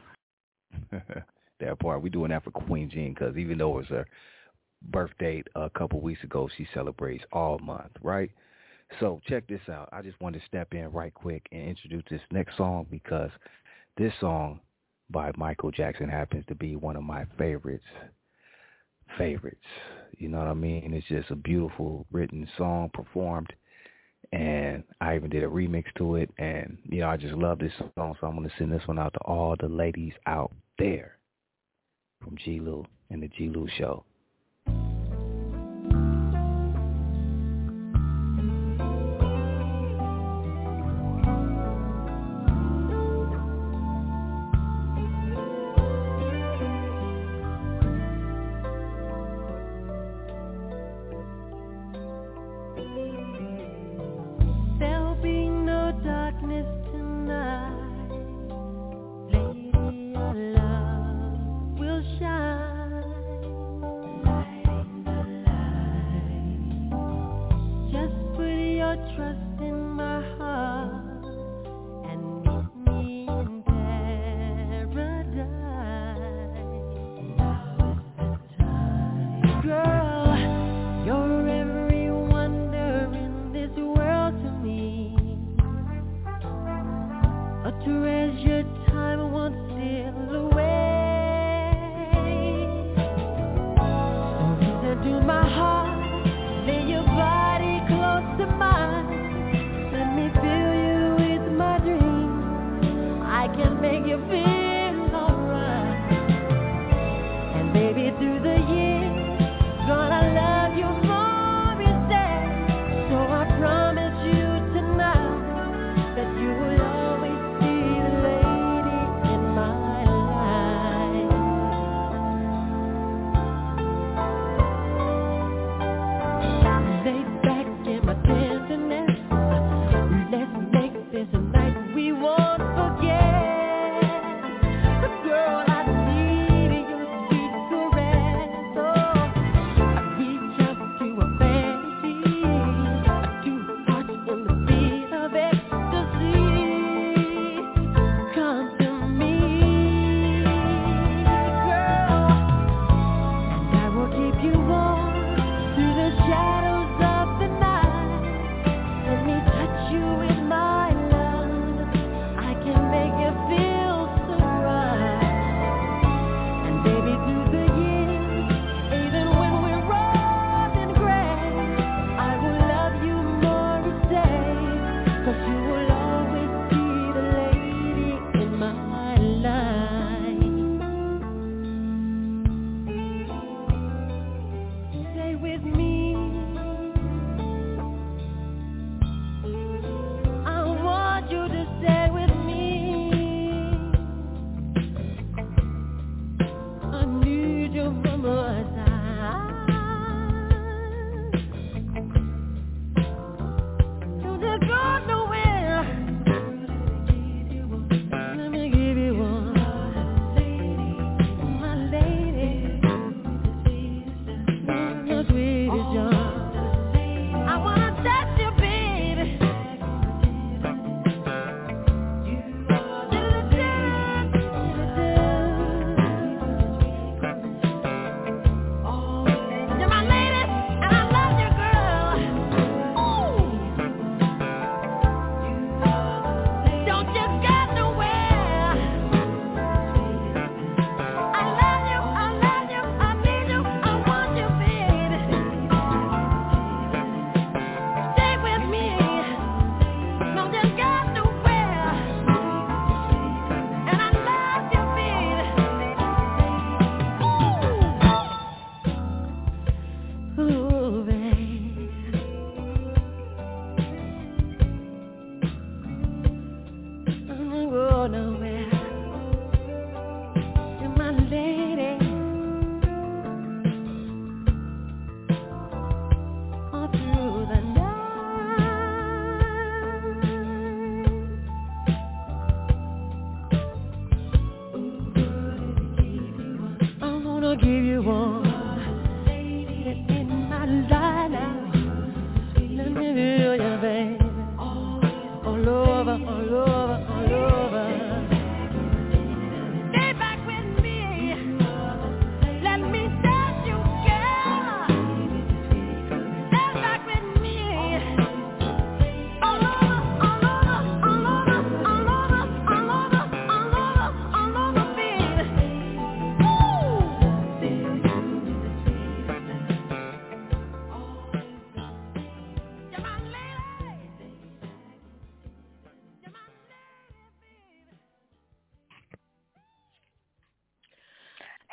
That part. We're doing that for Queen Jean because even though it was her birthday a couple weeks ago, she celebrates all month, right? So check this out. I just wanted to step in right quick and introduce this next song because this song by Michael Jackson happens to be one of my favorites. Favorites. You know what I mean? It's just a beautiful written song performed. And I even did a remix to it. And, you know, I just love this song. So I'm going to send this one out to all the ladies out there from G. Lou and the G. Lou Show. You in my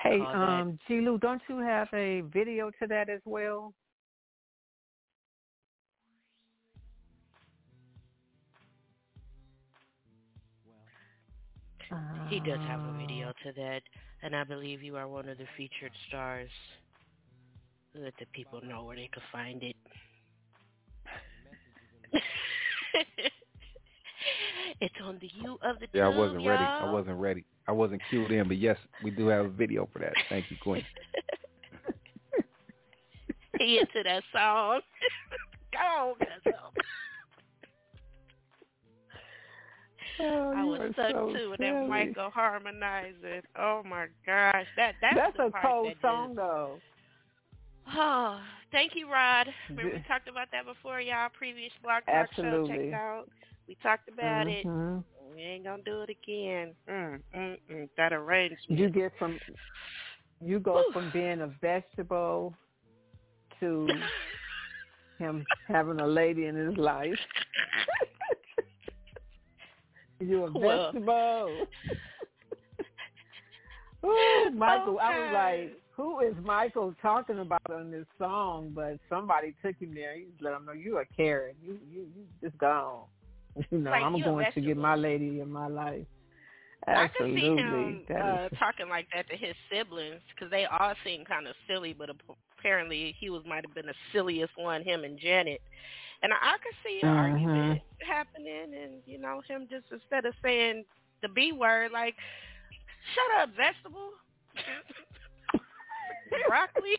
Hey, call um, G. Lou, don't you have a video to that as well? that. He does have a video to that, and I believe you are one of the featured stars. Let the people know where they can find it. It's on the U of the Yeah, tube, I wasn't y'all. ready. I wasn't ready. I wasn't cued in, but yes, we do have a video for that. Thank you, Queen. He into that song. Go on, Cuzzo. Oh, I was stuck so too with silly. that Michael harmonizing. Oh my gosh, that that's, That's the a part cold that song, just, though. Oh, thank you, Rod. Remember we talked about that before, y'all. Previous Blog Talk Absolutely. show, check it out. We talked about mm-hmm. it. We ain't gonna do it again. Mm, mm, mm. That arrangement. You get from you go from being a vegetable to him having a lady in his life. You're a Well. vegetable. Ooh, Michael, Okay. I was like, who is Michael talking about on this song? But somebody took him there. He just let him know you're a carrot. You you you just gone. You know, Like, I'm you a going to get vegetable. my lady in my life. I could Absolutely. see him That uh, is- talking like that to his siblings because they all seem kind of silly, but apparently he was might have been the silliest one, him and Janet. And I, I could see an Mhm. argument happening, and you know, him just instead of saying the B word, like, "Shut up, vegetable, broccoli,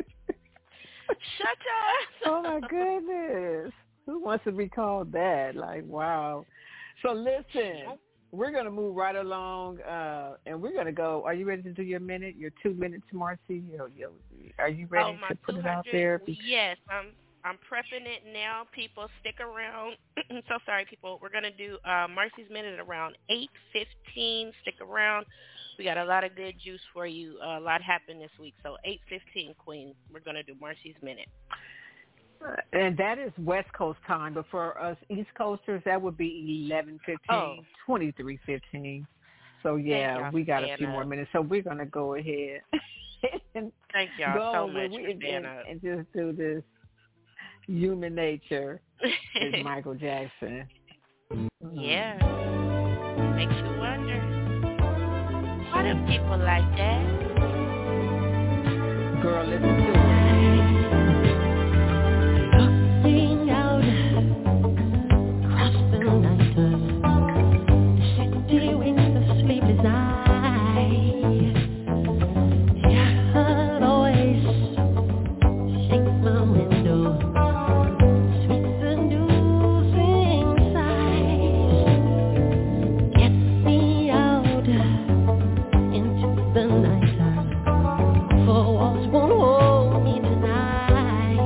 shut your ass Oh up." my goodness. Who wants to be called that? Like, wow. So listen, we're going to move right along, uh, and we're going to go. Are you ready to do your minute, your two minutes, Marcy? Yo, yo, are you ready oh, my to put it two out hundred there? Yes, I'm I'm prepping it now. People, stick around. I'm so sorry, people. We're going to do uh, Marcy's Minute around eight fifteen. Stick around. We got a lot of good juice for you. Uh, a lot happened this week. So eight fifteen, Queen, we're going to do Marcy's Minute. Uh, and that is West Coast time, but for us East Coasters, that would be eleven fifteen, Oh. twenty-three fifteen. So, yeah, y'all we for got a staying few up. more minutes. So we're going to go ahead and Thank y'all go so on much with- for and, staying and, up. and just do this. Human nature is Michael Jackson. Yeah. Makes you wonder, why do people like that? Girl, listen to it. Looking out across the night, the city winks a sleepless eye. Yeah, I'd always shake my window, sweet seducing sighs. Get me out into the night, for walls won't hold me tonight.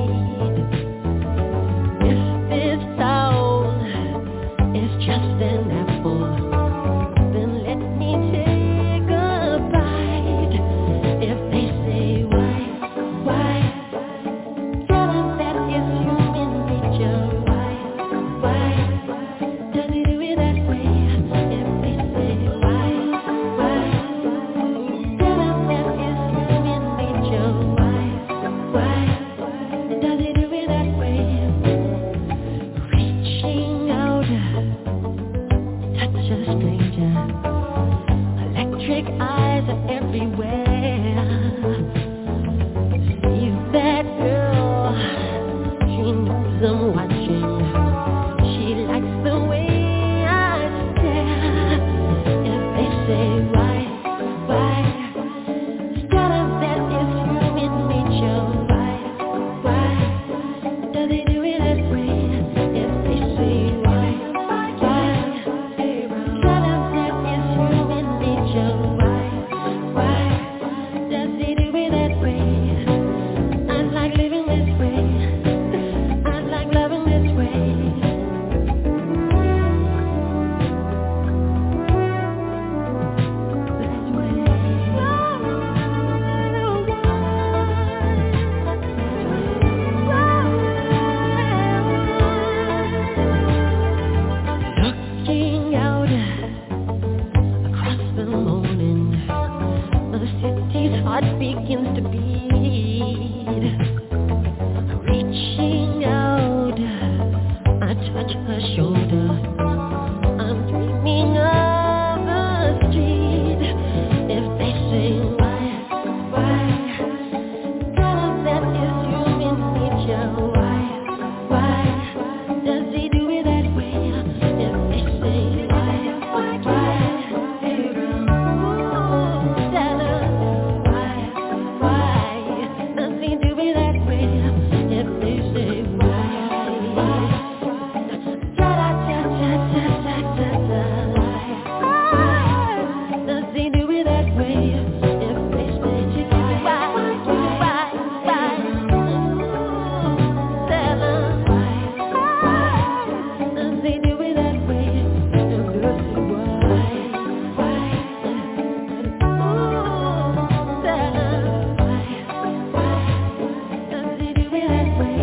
If this town is just an apple, then let me take a bite. If they say why, why, tell them that it's human nature. Why, why, does he do it that way? If they say why, why, tell them that it's human nature. Why, why, does he do it that way? Reaching out, touch a stranger. Electric eyes are everywhere. See that girl, she knows I'm watching. She likes the way I stare. If they say why, why, tell them that it's human nature. Why, why, does he do it that way? If they say why, why, tell them that it's human nature. Why, why, heart begins to beat. Reaching out, I touch her shoulder. I'm dreaming of a street. If they say why, why, tell them that is human nature. Why, why, does he do it that way? If they say why, why, why, hey girl, ooh, tell them why, why, does he do it that way? If they say why, why, da da da da da da da da, why, does he do it that way? If they say why, why, why, ooh, tell them why, why, does he do it that way? If they say why, why, ooh, tell them why, why, does he do it that way?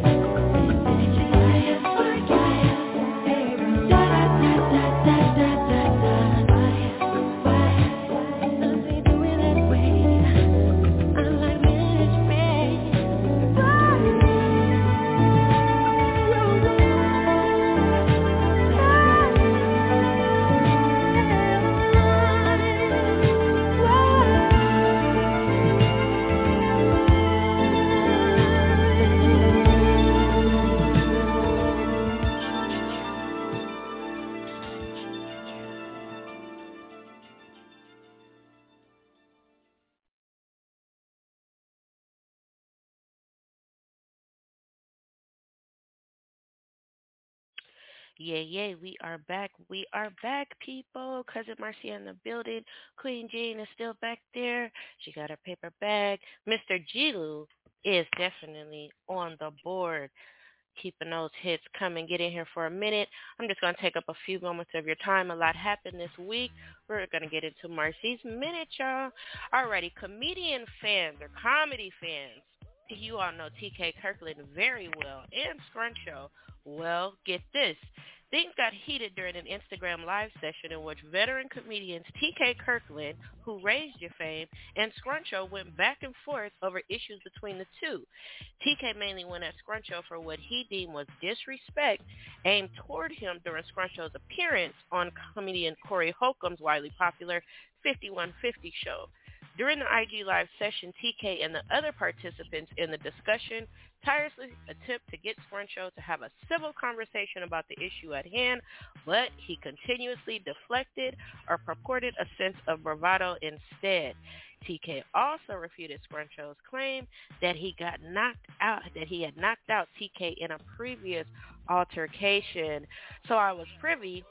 Yeah, yeah, we are back. We are back, people. Cousin Marcy in the building. Queen Jean is still back there. She got her paper bag. Mister Gilu is definitely on the board, keeping those hits coming. Get in here for a minute. I'm just going to take up a few moments of your time. A lot happened this week. We're going to get into Marcy's Minute, y'all. Alrighty, comedian fans or comedy fans, you all know T K Kirkland very well, and Scruncho. Well, get this. Things got heated during an Instagram live session in which veteran comedians T K Kirkland, who raised your fame, and Scruncho went back and forth over issues between the two. T K mainly went at Scruncho for what he deemed was disrespect aimed toward him during Scruncho's appearance on comedian Corey Holcomb's widely popular fifty-one fifty show. During the I G Live session, T K and the other participants in the discussion tirelessly attempt to get Scruncho to have a civil conversation about the issue at hand, but he continuously deflected or purported a sense of bravado instead. T K also refuted Scruncho's claim that he got knocked out, that he had knocked out T K in a previous altercation. So I was privy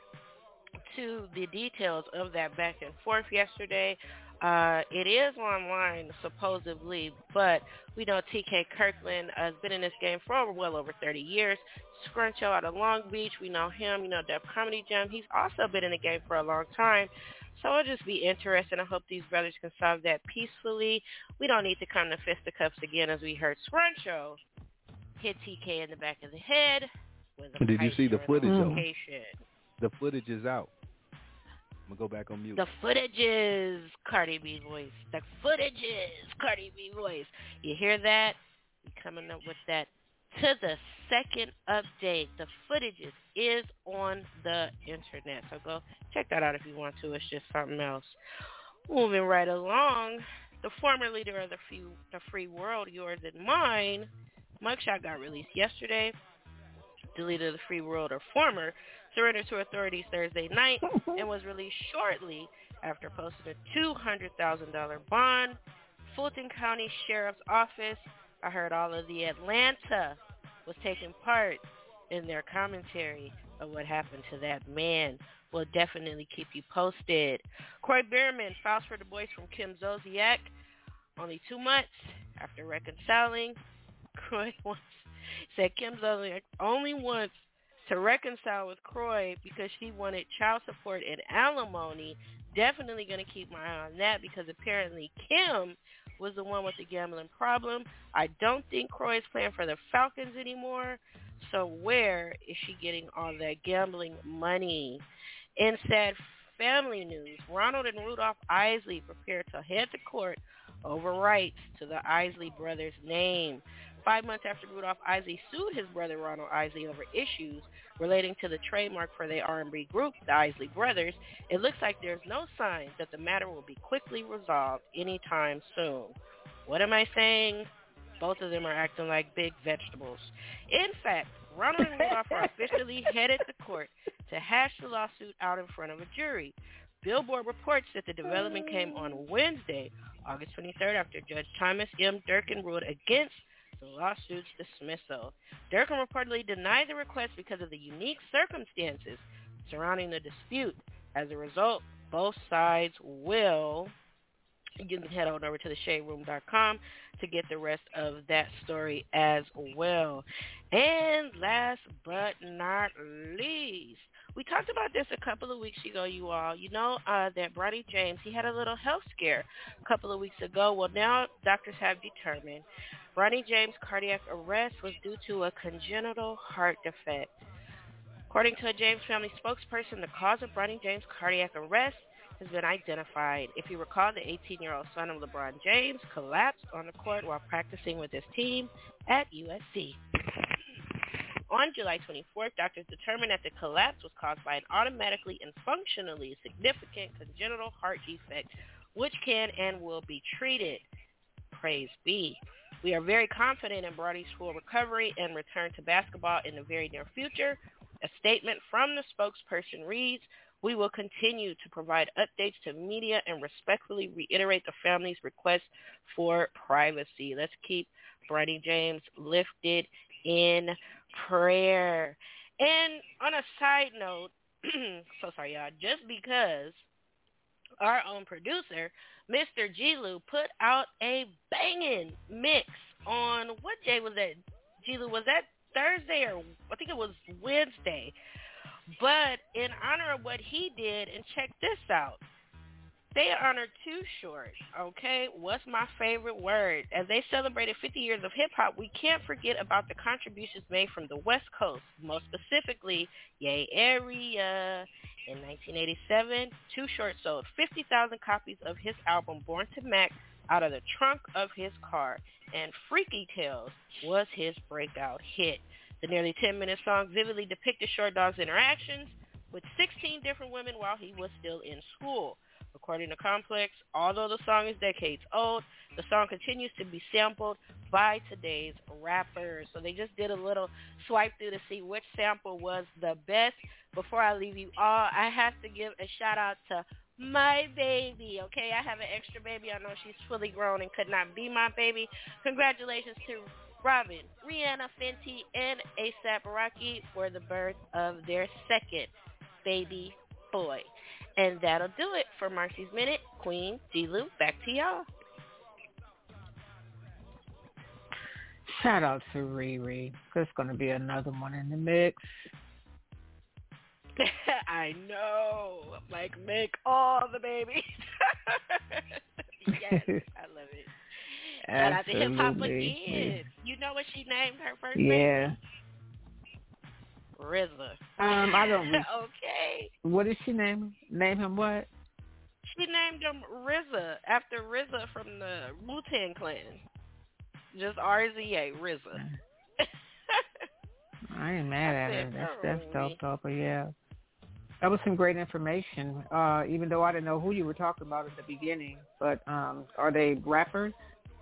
to the details of that back and forth yesterday. Uh, it is online, supposedly, but we know T K Kirkland uh, has been in this game for over, well over thirty years. Scruncho out of Long Beach, we know him, you know, Def Comedy Jam. He's also been in the game for a long time. So it'll just be interesting. I hope these brothers can solve that peacefully. We don't need to come to fisticuffs again, as we heard Scruncho hit T K in the back of the head with a Did you see the footage, though? location. The footage is out. I'm going to go back on mute. The footage is Cardi B voice. The footage is Cardi B voice. You hear that? We coming up with that to the second update. The footage is on the internet. So go check that out if you want to. It's just something else. Moving right along, the former leader of the free, the free world, yours and mine, mugshot got released yesterday. The leader of the free world, or former, surrendered to authorities Thursday night and was released shortly after posting a two hundred thousand dollars bond. Fulton County Sheriff's Office, I heard all of the Atlanta was taking part in their commentary of what happened to that man. We'll definitely keep you posted. Croy Bierman files for divorce from Kim Zolciak only two months after reconciling. Croy wants, said Kim Zolciak only wants to reconcile with Croy because she wanted child support and alimony. Definitely going to keep my eye on that because apparently Kim was the one with the gambling problem. I don't think Croy is playing for the Falcons anymore. So where is she getting all that gambling money? In sad family news, Ronald and Rudolph Isley prepare to head to court over rights to the Isley brothers' name. Five months after Rudolph Isley sued his brother Ronald Isley over issues relating to the trademark for their R and B group, the Isley Brothers, it looks like there's no sign that the matter will be quickly resolved anytime soon. What am I saying? Both of them are acting like big vegetables. In fact, Ronald and Rudolph are officially headed to court to hash the lawsuit out in front of a jury. Billboard reports that the development came on Wednesday, August twenty-third, after Judge Thomas M. Durkin ruled against the lawsuit's dismissal. Durkin reportedly denied the request because of the unique circumstances surrounding the dispute. As a result, both sides will... You can head on over to the shade room dot com to get the rest of that story as well. And last but not least, we talked about this a couple of weeks ago, you all. You know uh, that Bronny James, he had a little health scare a couple of weeks ago. Well, now doctors have determined Bronny James' cardiac arrest was due to a congenital heart defect. According to a James family spokesperson, the cause of Bronny James' cardiac arrest has been identified. If you recall, the eighteen-year-old son of LeBron James collapsed on the court while practicing with his team at U S C. On July twenty-fourth, doctors determined that the collapse was caused by an automatically and functionally significant congenital heart defect, which can and will be treated. Praise be. We are very confident in Bronny's full recovery and return to basketball in the very near future. A statement from the spokesperson reads, "We will continue to provide updates to media and respectfully reiterate the family's request for privacy." Let's keep Bronny James lifted in prayer. And on a side note, so sorry, y'all, just because our own producer, Mister G-Lou, put out a banging mix on, what day was that, G-Lou? Was that Thursday or I think it was Wednesday? But in honor of what he did, and check this out, they honored Too Short, okay? What's my favorite word? As they celebrated fifty years of hip-hop, we can't forget about the contributions made from the West Coast, most specifically, Yay Area. In nineteen eighty-seven, Too Short sold fifty thousand copies of his album Born to Mac out of the trunk of his car, and Freaky Tales was his breakout hit. The nearly ten-minute song vividly depicted Short Dog's interactions with sixteen different women while he was still in school. According to Complex, although the song is decades old, the song continues to be sampled by today's rappers. So they just did a little swipe through to see which sample was the best. Before I leave you all, I have to give a shout-out to my baby, okay? I have an extra baby. I know she's fully grown and could not be my baby. Congratulations to Robin, Rihanna, Fenty, and A$AP Rocky for the birth of their second baby boy. And that'll do it for Marcy's Minute. Queen, G-Lou, back to y'all. Shout out to Riri. There's going to be another one in the mix. I know. I'm like, make all the babies. Yes, I love it. Shout out to Hip Hop again. You know what she named her first baby? Yeah. R Z A. Um, I don't. Re- okay. What did she name him? Name him what? She named him R Z A after R Z A from the Wu-Tang Clan. Just R Z A, R Z A. I ain't mad at her. That's that's dope, dope. But yeah, that was some great information. Uh, even though I didn't know who you were talking about at the beginning, but um, are they rappers?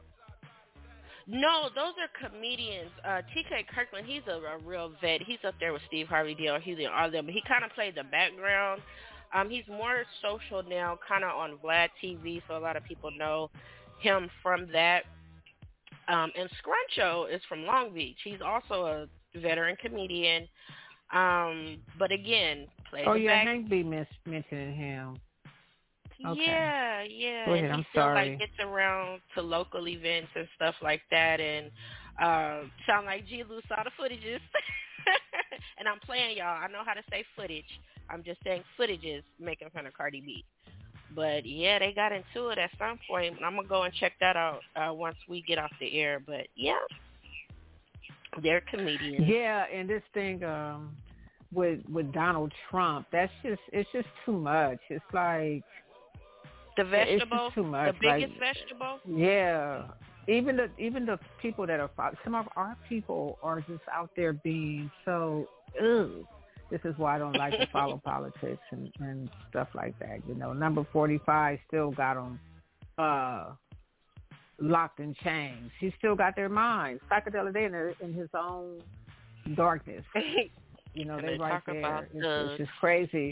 No, those are comedians. Uh, T K Kirkland, he's a, a real vet. He's up there with Steve Harvey, D L Hughley, and all of them. But he kind of played the background. Um, he's more social now, kind of on Vlad T V, so a lot of people know him from that. Um, and Scruncho is from Long Beach. He's also a veteran comedian. Um, but again, plays oh the yeah, back. Hank B miss mentioning him. Okay. Yeah, yeah. Go ahead, and he I'm still sorry. like gets around to local events and stuff like that, and um, sound like G-Lou saw the footages. And I'm playing, y'all. I know how to say footage. I'm just saying footages making fun of Cardi B. But yeah, they got into it at some point. I'm gonna go and check that out uh, once we get off the air. But yeah, they're comedians. Yeah, and this thing um, with with Donald Trump, that's just it's just too much. It's like. The vegetable, it's just too much. the biggest like, vegetable. Yeah, even the even the people that are some of our people are just out there being so. Ugh. This is why I don't like to follow politics and, and stuff like that. You know, number forty-five still got them uh, locked in chains. He still got their minds. Psychedelic Day in, their, in his own darkness. You know, they right there. It's, it's just crazy.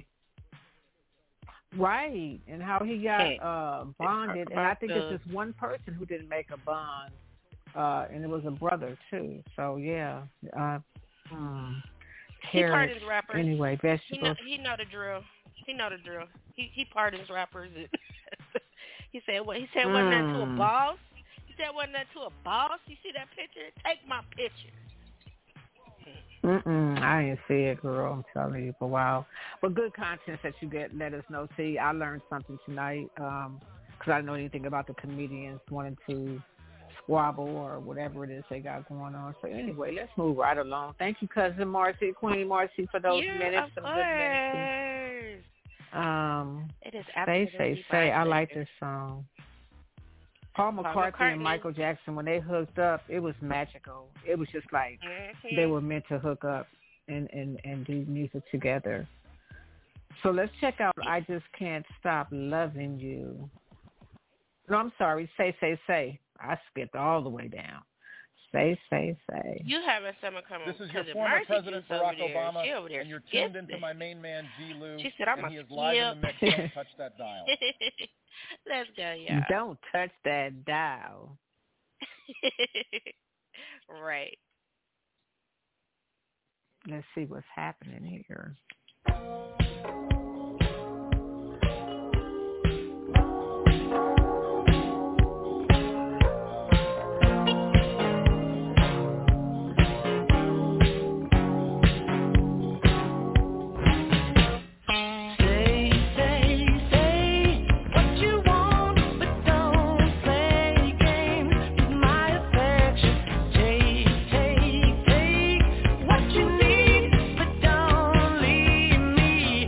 Right, and how he got uh, bonded. And I think it's just one person who didn't make a bond, uh, and it was a brother, too. So, yeah. Uh, hmm. He pardons rappers. Anyway, vegetables. He know, he know the drill. He know the drill. He he pardons rappers. he said what? He said mm. wasn't that to a boss? He said wasn't that to a boss? You see that picture? Take my picture. Mm-mm, I didn't see it, girl. I'm telling you, but wow. But good content that you get. Let us know. See, I learned something tonight because um, I didn't know anything about the comedians wanting to squabble or whatever it is they got going on. So anyway, let's move right along. Thank you, Cousin Marcy, Queen Marcy, for those yeah, minutes. Of some course. good minutes. Um, it is say, say, say. I like this song. Paul McCartney, Paul McCartney and Michael Jackson, when they hooked up, it was magical. It was just like mm-hmm. they were meant to hook up and, and, and do music together. So let's check out I Just Can't Stop Loving You. No, I'm sorry. Say, say, say. I skipped all the way down. Say, say, say. You having someone come This is your former Mercy President Barack Obama, she over there and you're skipping. tuned into my main man, G. Lou, she said, I'm and he a is live in the mix. Don't touch that dial. Let's go, y'all. Don't touch that dial. Right. Let's see what's happening here. What you need, but don't leave me.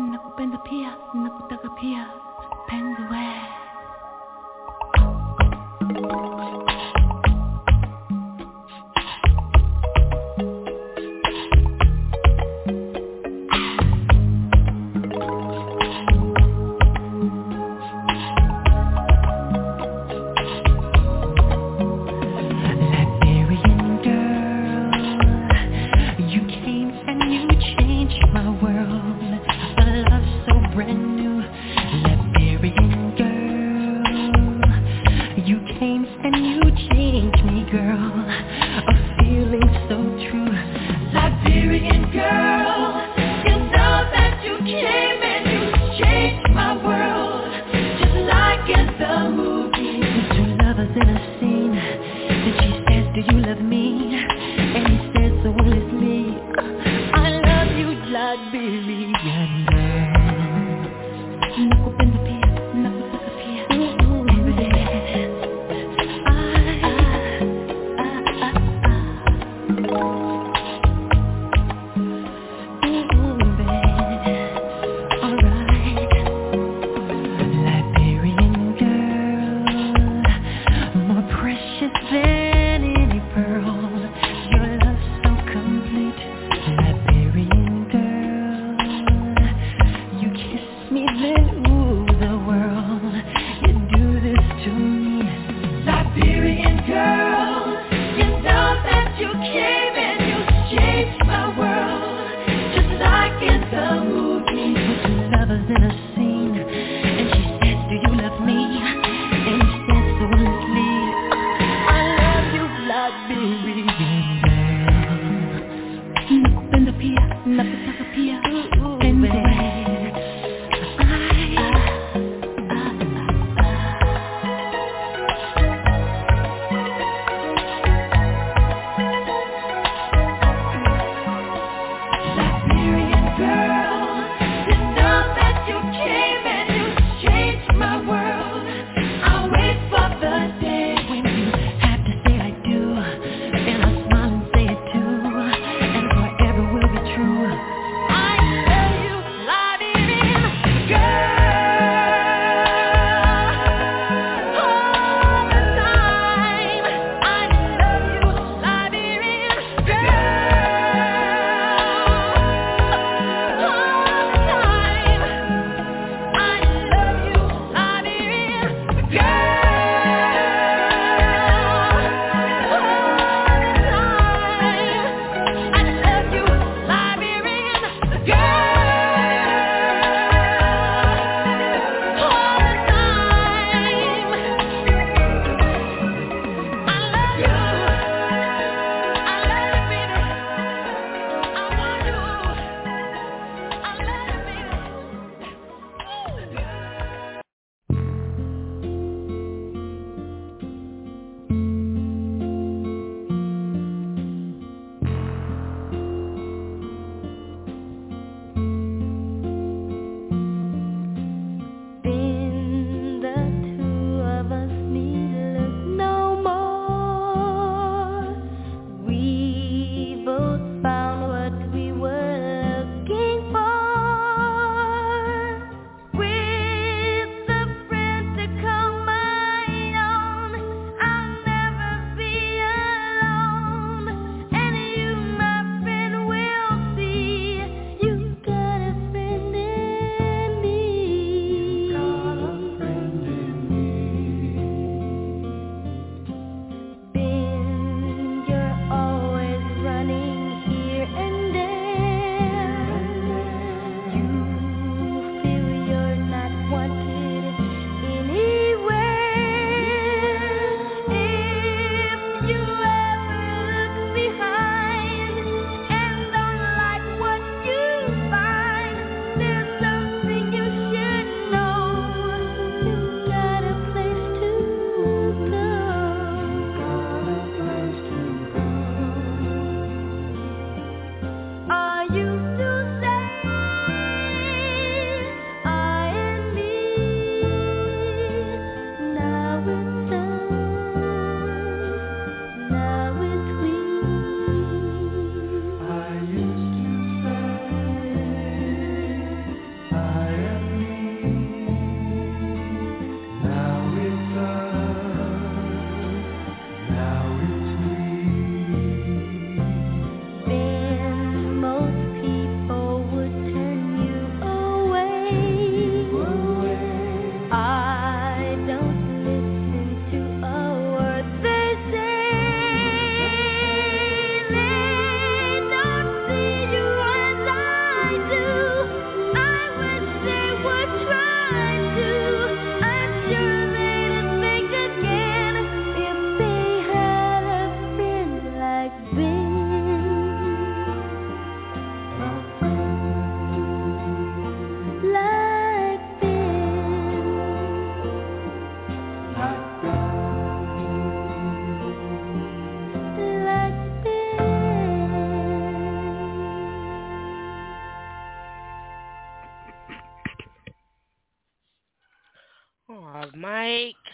nakupenda pia, nakutaka pia, penzi we.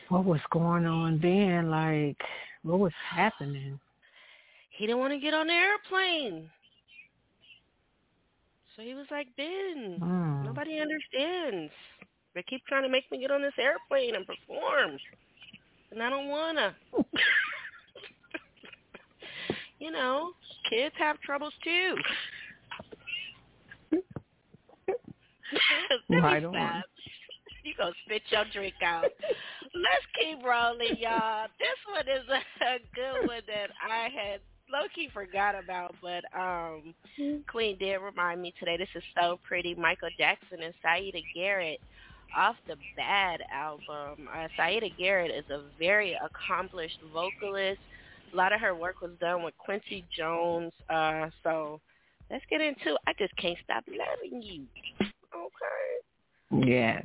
what was going on then? Like, what was happening? He didn't want to get on the airplane. So he was like, Ben, Mm. nobody understands. They keep trying to make me get on this airplane and perform. And I don't want to. You know, kids have troubles too. Right on. You gonna spit your drink out. Let's keep rolling, y'all. This one is a, a good one that I had low-key forgot about, but um, Queen did remind me today. This is So Pretty, Michael Jackson and Saida Garrett off the Bad album. Uh, Saida Garrett is a very accomplished vocalist. A lot of her work was done with Quincy Jones. Uh, so let's get into I Just Can't Stop Loving You. Okay. Yes.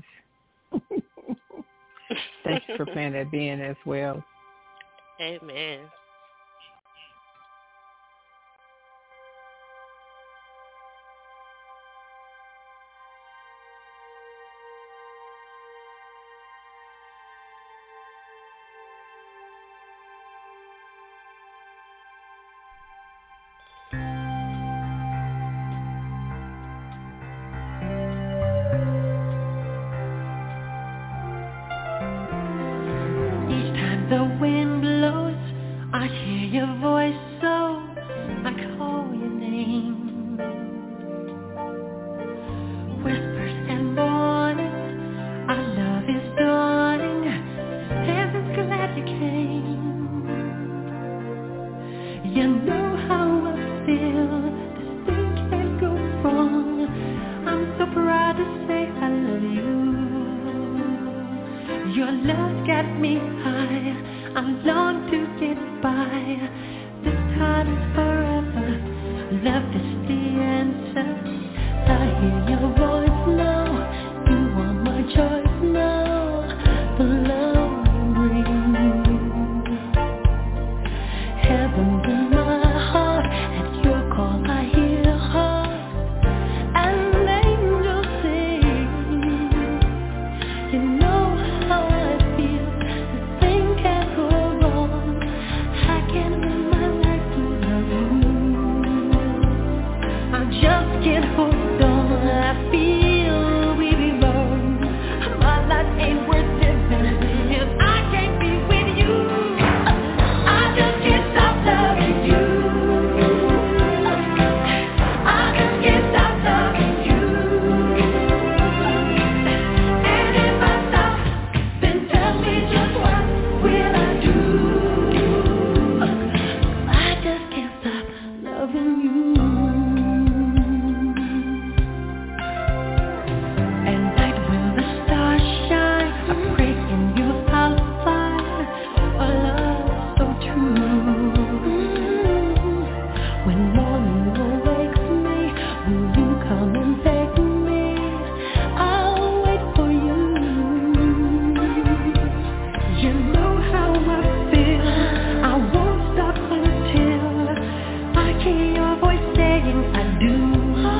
Thank you for playing that Ben as well. Amen. The wind blows, I hear your voice, so I call your name. Whispers and warnings, our love is dawning. Heaven's glad you came. You know how I feel, this thing can't go wrong. I'm so proud to say I love you. Your love got me high, I long to get by. This time is forever, love is the answer. I hear your voice now, you are my choice now. The love you bring, heaven's in my heart. At your call I hear heart and angels sing. You know how I feel, this thing can't go wrong. I can't live my life without you. I just can't hold on, I feel we belong. My life ain't worth living if I can't be with you. I just can't stop loving you. I just can't stop loving you. And if I stop, then tell me just what will I do? I just can't stop loving you. At night when the stars shine, I pray in you I'll find a love so true. When morning awakes me, will you come and take me? I'll wait for you. You know how I feel, I won't stop until I hear your voice saying I do.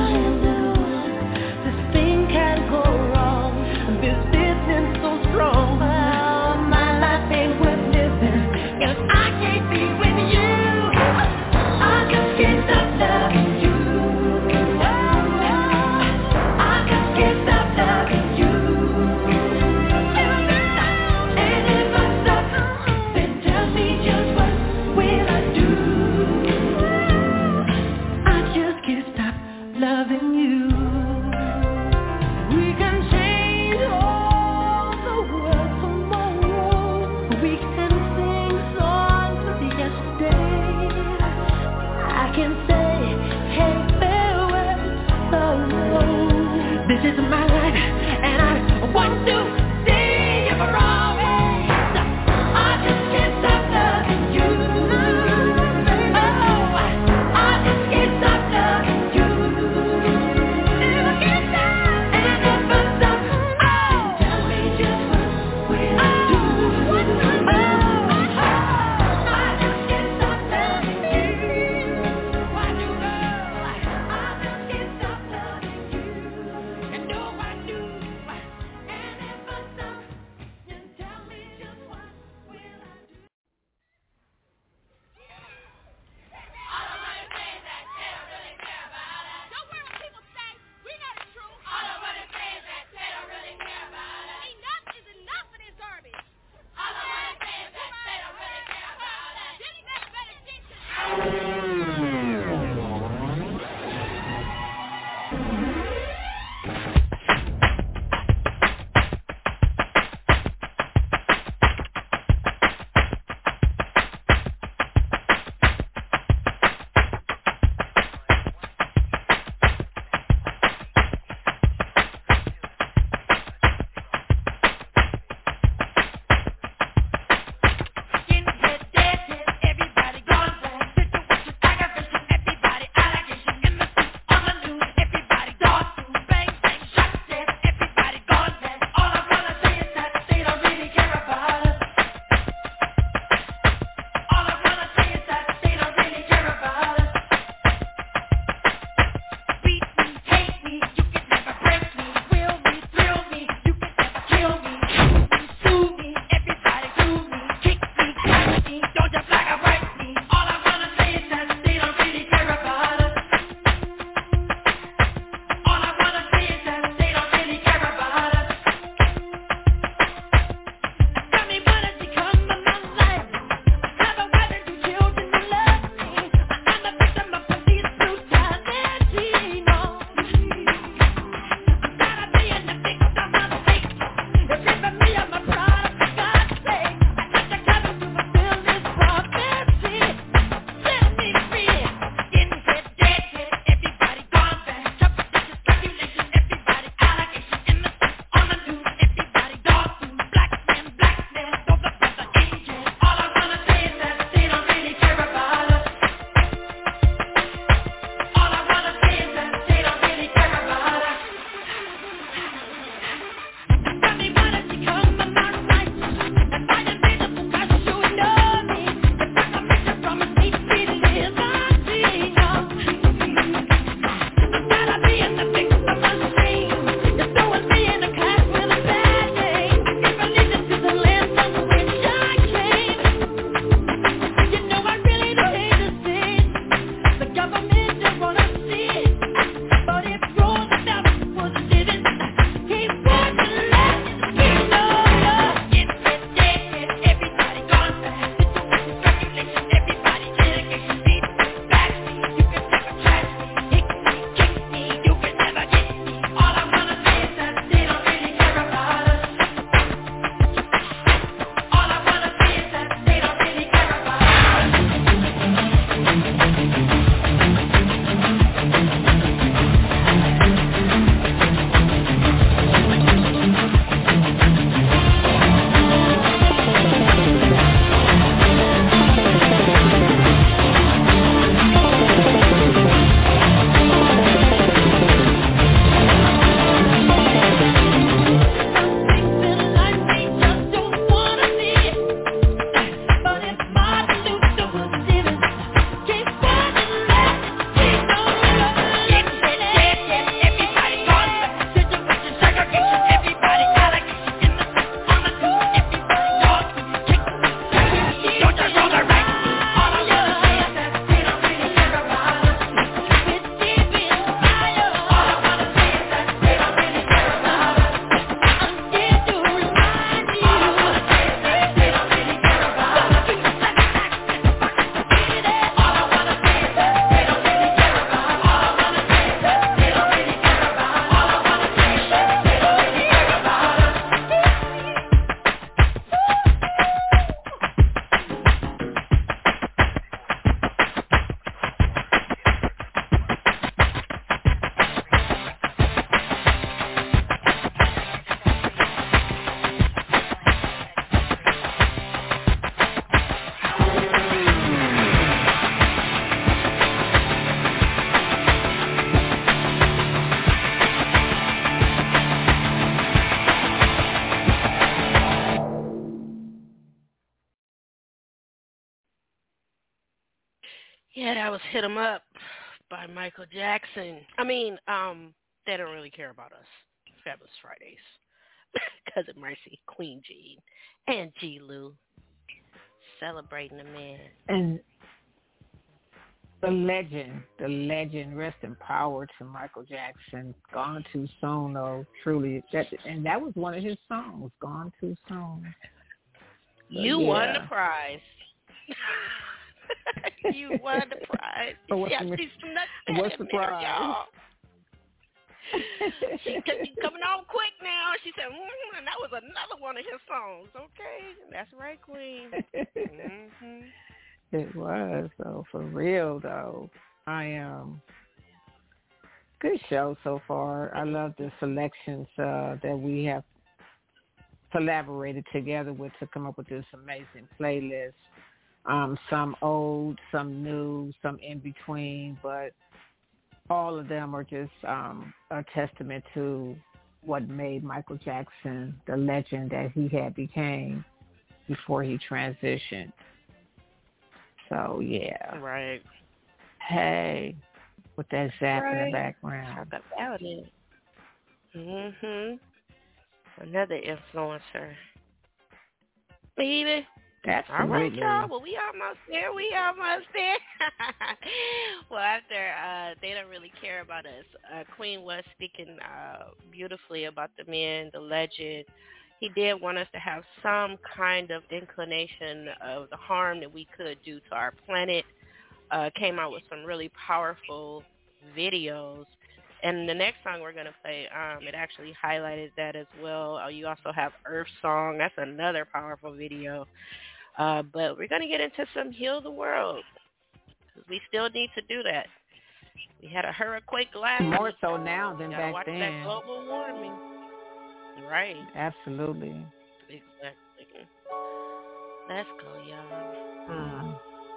This thing can't go wrong, this business so strong. Oh, my life ain't worth living if I can't be with you. I just can't stop loving you. I just can't stop loving you. And if I stop, then tell me just what will I do? I just can't stop loving you. We can change all the world tomorrow. We can sing songs of yesterday. I can say, hey, farewell, so this is my life, and I want to see you for always. I just can't stop loving you. Oh, I just can't stop loving you. And if I stop, oh, tell me just what will I do? Oh, I just can't stop loving you. Why do love? I just can't stop loving you. And nobody Yeah, that was Hit 'Em Up by Michael Jackson. I mean, um, they don't really care about us. Fabulous Fridays. Cousin Mercy, Queen Jean, and G. Lou. Celebrating the man. And the legend, the legend, rest in power to Michael Jackson. Gone too soon, though, truly. That, and that was one of his songs, Gone Too Soon. So, you yeah. won the prize. You won the prize. So what's yeah, the, she's from that what's the prize? y'all. She's coming on quick now. She said, mm, and that was another one of his songs. Okay, that's right, Queen. Mm-hmm. It was, though, for real, though. I am. Um, good show so far. I love the selections uh, that we have collaborated together with to come up with this amazing playlist. Um, some old, some new, some in between, but all of them are just um, a testament to what made Michael Jackson the legend that he had became before he transitioned. So, yeah. Right. Hey, with that zap right. in the background. Talk about it. Mm-hmm. Another influencer. Baby. Absolutely. All right, y'all. Well, we almost there. We almost there. Well, after uh, they don't really care about us, uh, Queen was speaking uh, beautifully about the man, the legend. He did want us to have some kind of inclination of the harm that we could do to our planet. Uh, came out with some really powerful videos. And the next song we're going to play, um, it actually highlighted that as well. Uh, you also have Earth Song. That's another powerful video. Uh, but we're going to get into some Heal the World. We still need to do that. We had a hurricane last week. More so now than back watch then. That global warming. Right. Absolutely. Exactly. Let's go, y'all. Hmm.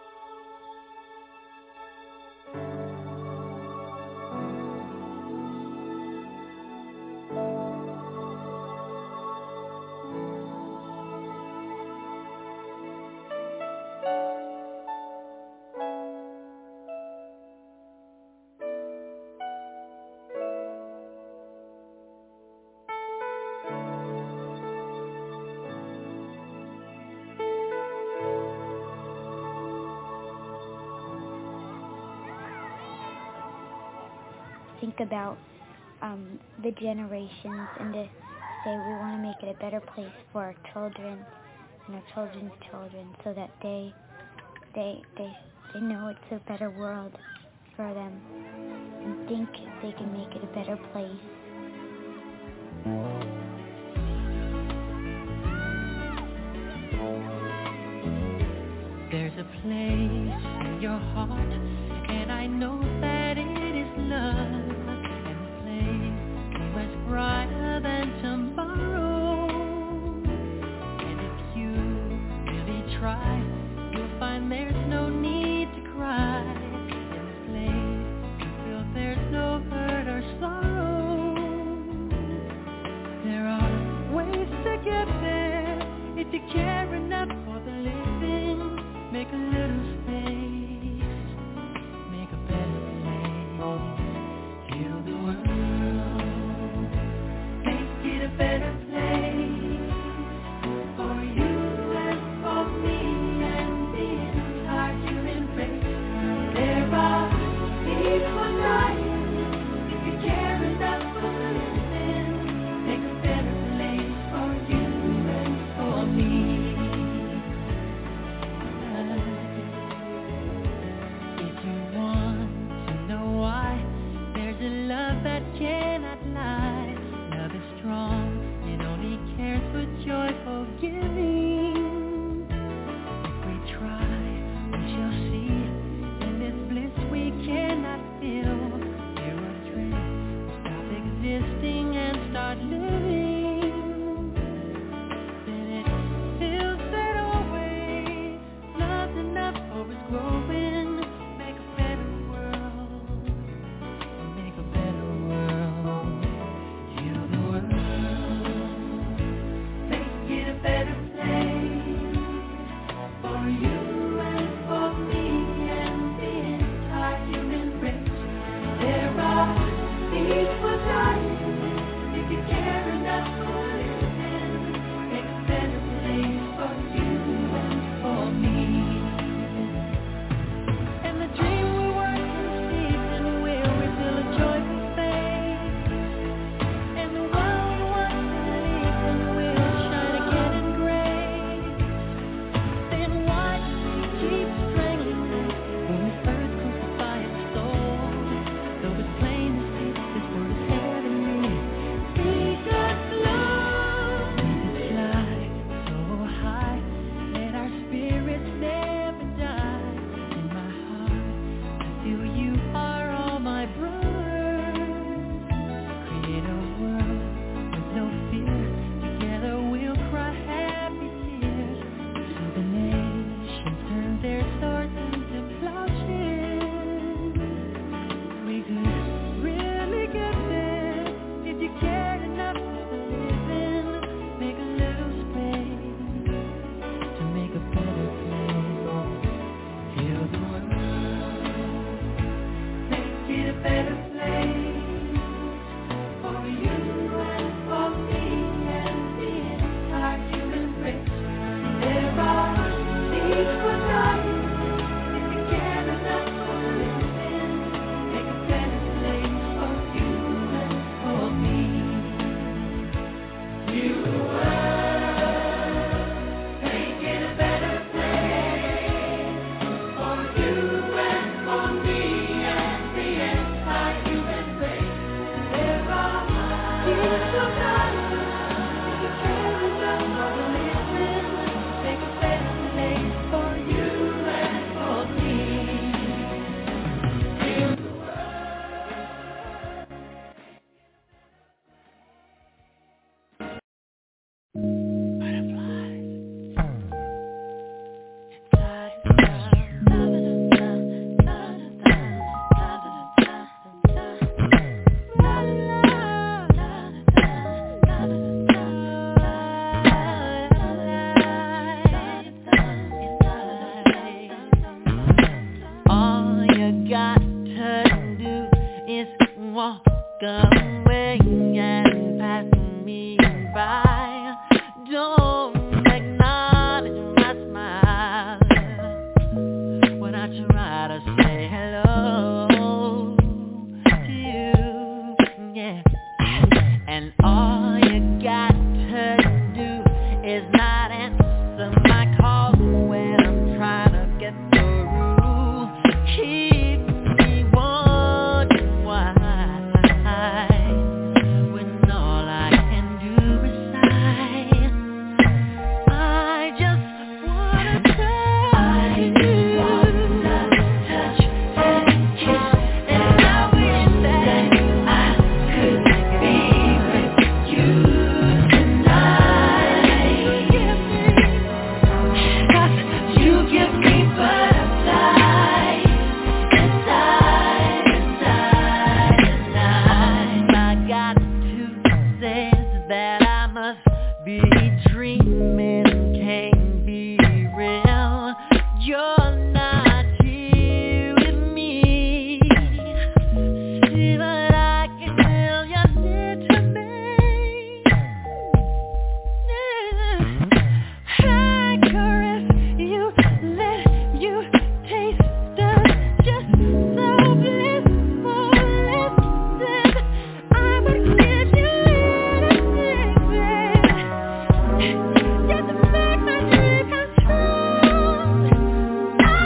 Think about um, the generations and to say we want to make it a better place for our children and our children's children so that they they they they know it's a better world for them and think they can make it a better place. There's a place in your heart, and I know that it is love. Brighter than tomorrow. And if you really try, you'll find there's no need to cry. In this place, you feel there's no hurt or sorrow. There are ways to get there. If you care enough for the living, make a little space, make a better place. I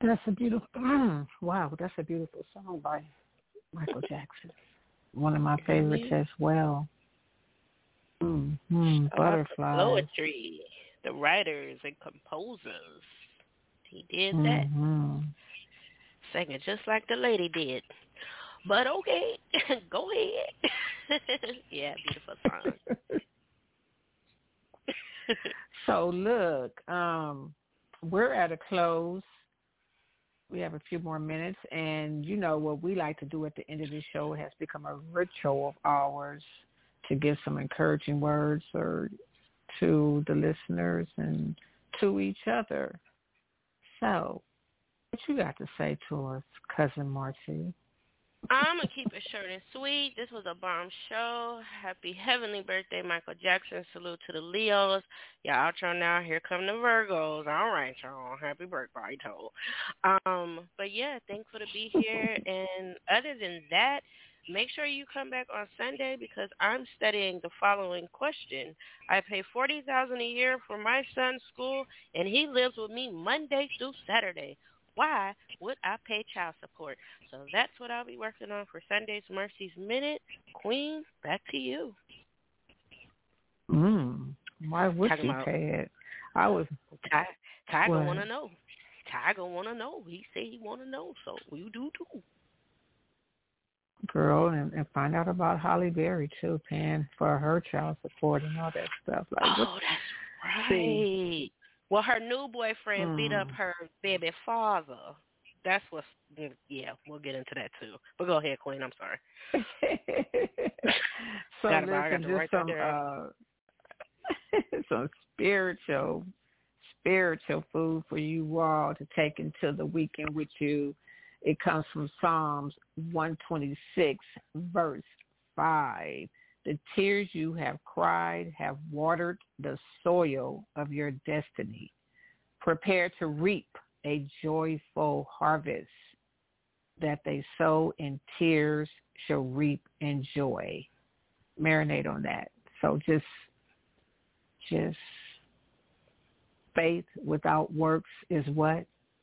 That's a beautiful, wow, that's a beautiful song by Michael Jackson. One of my favorites mm-hmm. as well. Mm-hmm. Butterfly. Poetry, the writers and composers. He did that. Mm-hmm. Sang it just like the lady did. But okay, go ahead. Yeah, beautiful song. So look, um, we're at a close. We have a few more minutes, and you know what we like to do at the end of the show has become a ritual of ours to give some encouraging words or to the listeners and to each other. So, what you got to say to us, Cousin Marcy? I'm going to keep it short and sweet. This was a bomb show. Happy heavenly birthday, Michael Jackson. Salute to the Leos. Y'all outro now. Here come the Virgos. All right, y'all. Happy birthday, Toe. Um, but, yeah, thankful to be here. And other than that, make sure you come back on Sunday because I'm studying the following question. I pay forty thousand dollars a year for my son's school, and he lives with me Monday through Saturday. Why would I pay child support? So that's what I'll be working on for Sunday's Mercy's Minute. Queen, back to you. Mm, why would Talking you about, pay it? I was. Ty, Tiger want to know. Tiger want to know. He said he want to know, so you do too. Girl, and, and find out about Holly Berry, too, paying for her child support and all that stuff. Like, oh, what? That's right. See. Well, her new boyfriend mm. beat up her baby father. That's what's, yeah, we'll get into that, too. But go ahead, Queen, I'm sorry. So listen, just some, uh, some spiritual, spiritual food for you all to take into the weekend with you. It comes from Psalms one twenty-six, verse five. The tears you have cried have watered the soil of your destiny. Prepare to reap a joyful harvest. That they sow in tears shall reap in joy. Marinate on that. So just, just faith without works is what?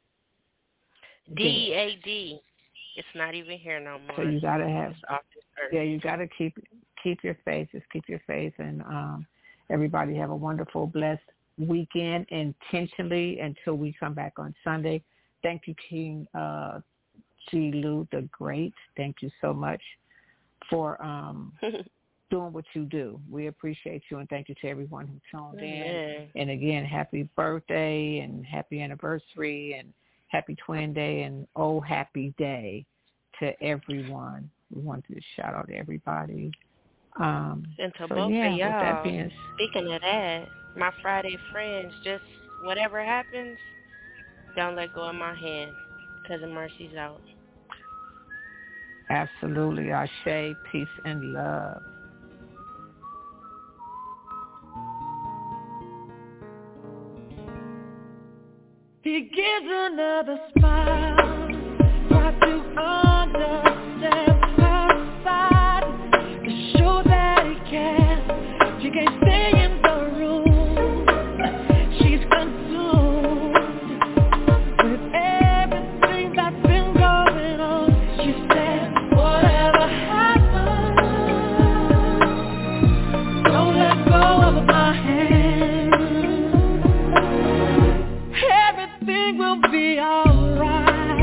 D A D. It's not even here no more. So you gotta have, yeah, you gotta keep keep your faith. Just keep your faith, and um, everybody have a wonderful, blessed weekend. Intentionally until we come back on Sunday. Thank you, King uh, G. Lou the Great. Thank you so much for um, doing what you do. We appreciate you, and thank you to everyone who tuned in. And again, happy birthday and happy anniversary and happy twin day and oh happy day to everyone. We wanted to shout out to everybody. Um, and to so both yeah, of y'all, with that being, speaking of that, my Friday friends, just whatever happens, don't let go of my hand. Cousin Mercy's out. Absolutely. Ashe, peace and love. He gives another smile, try to understand her side, to show that he cares. She can't stay in the room, she's consumed with everything that's been going on. She said, whatever happens, don't let go of my hand. Everything will be alright.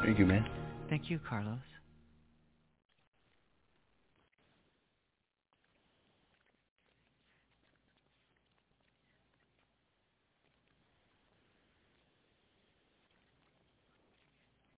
Thank you, man. Thank you, Carlos.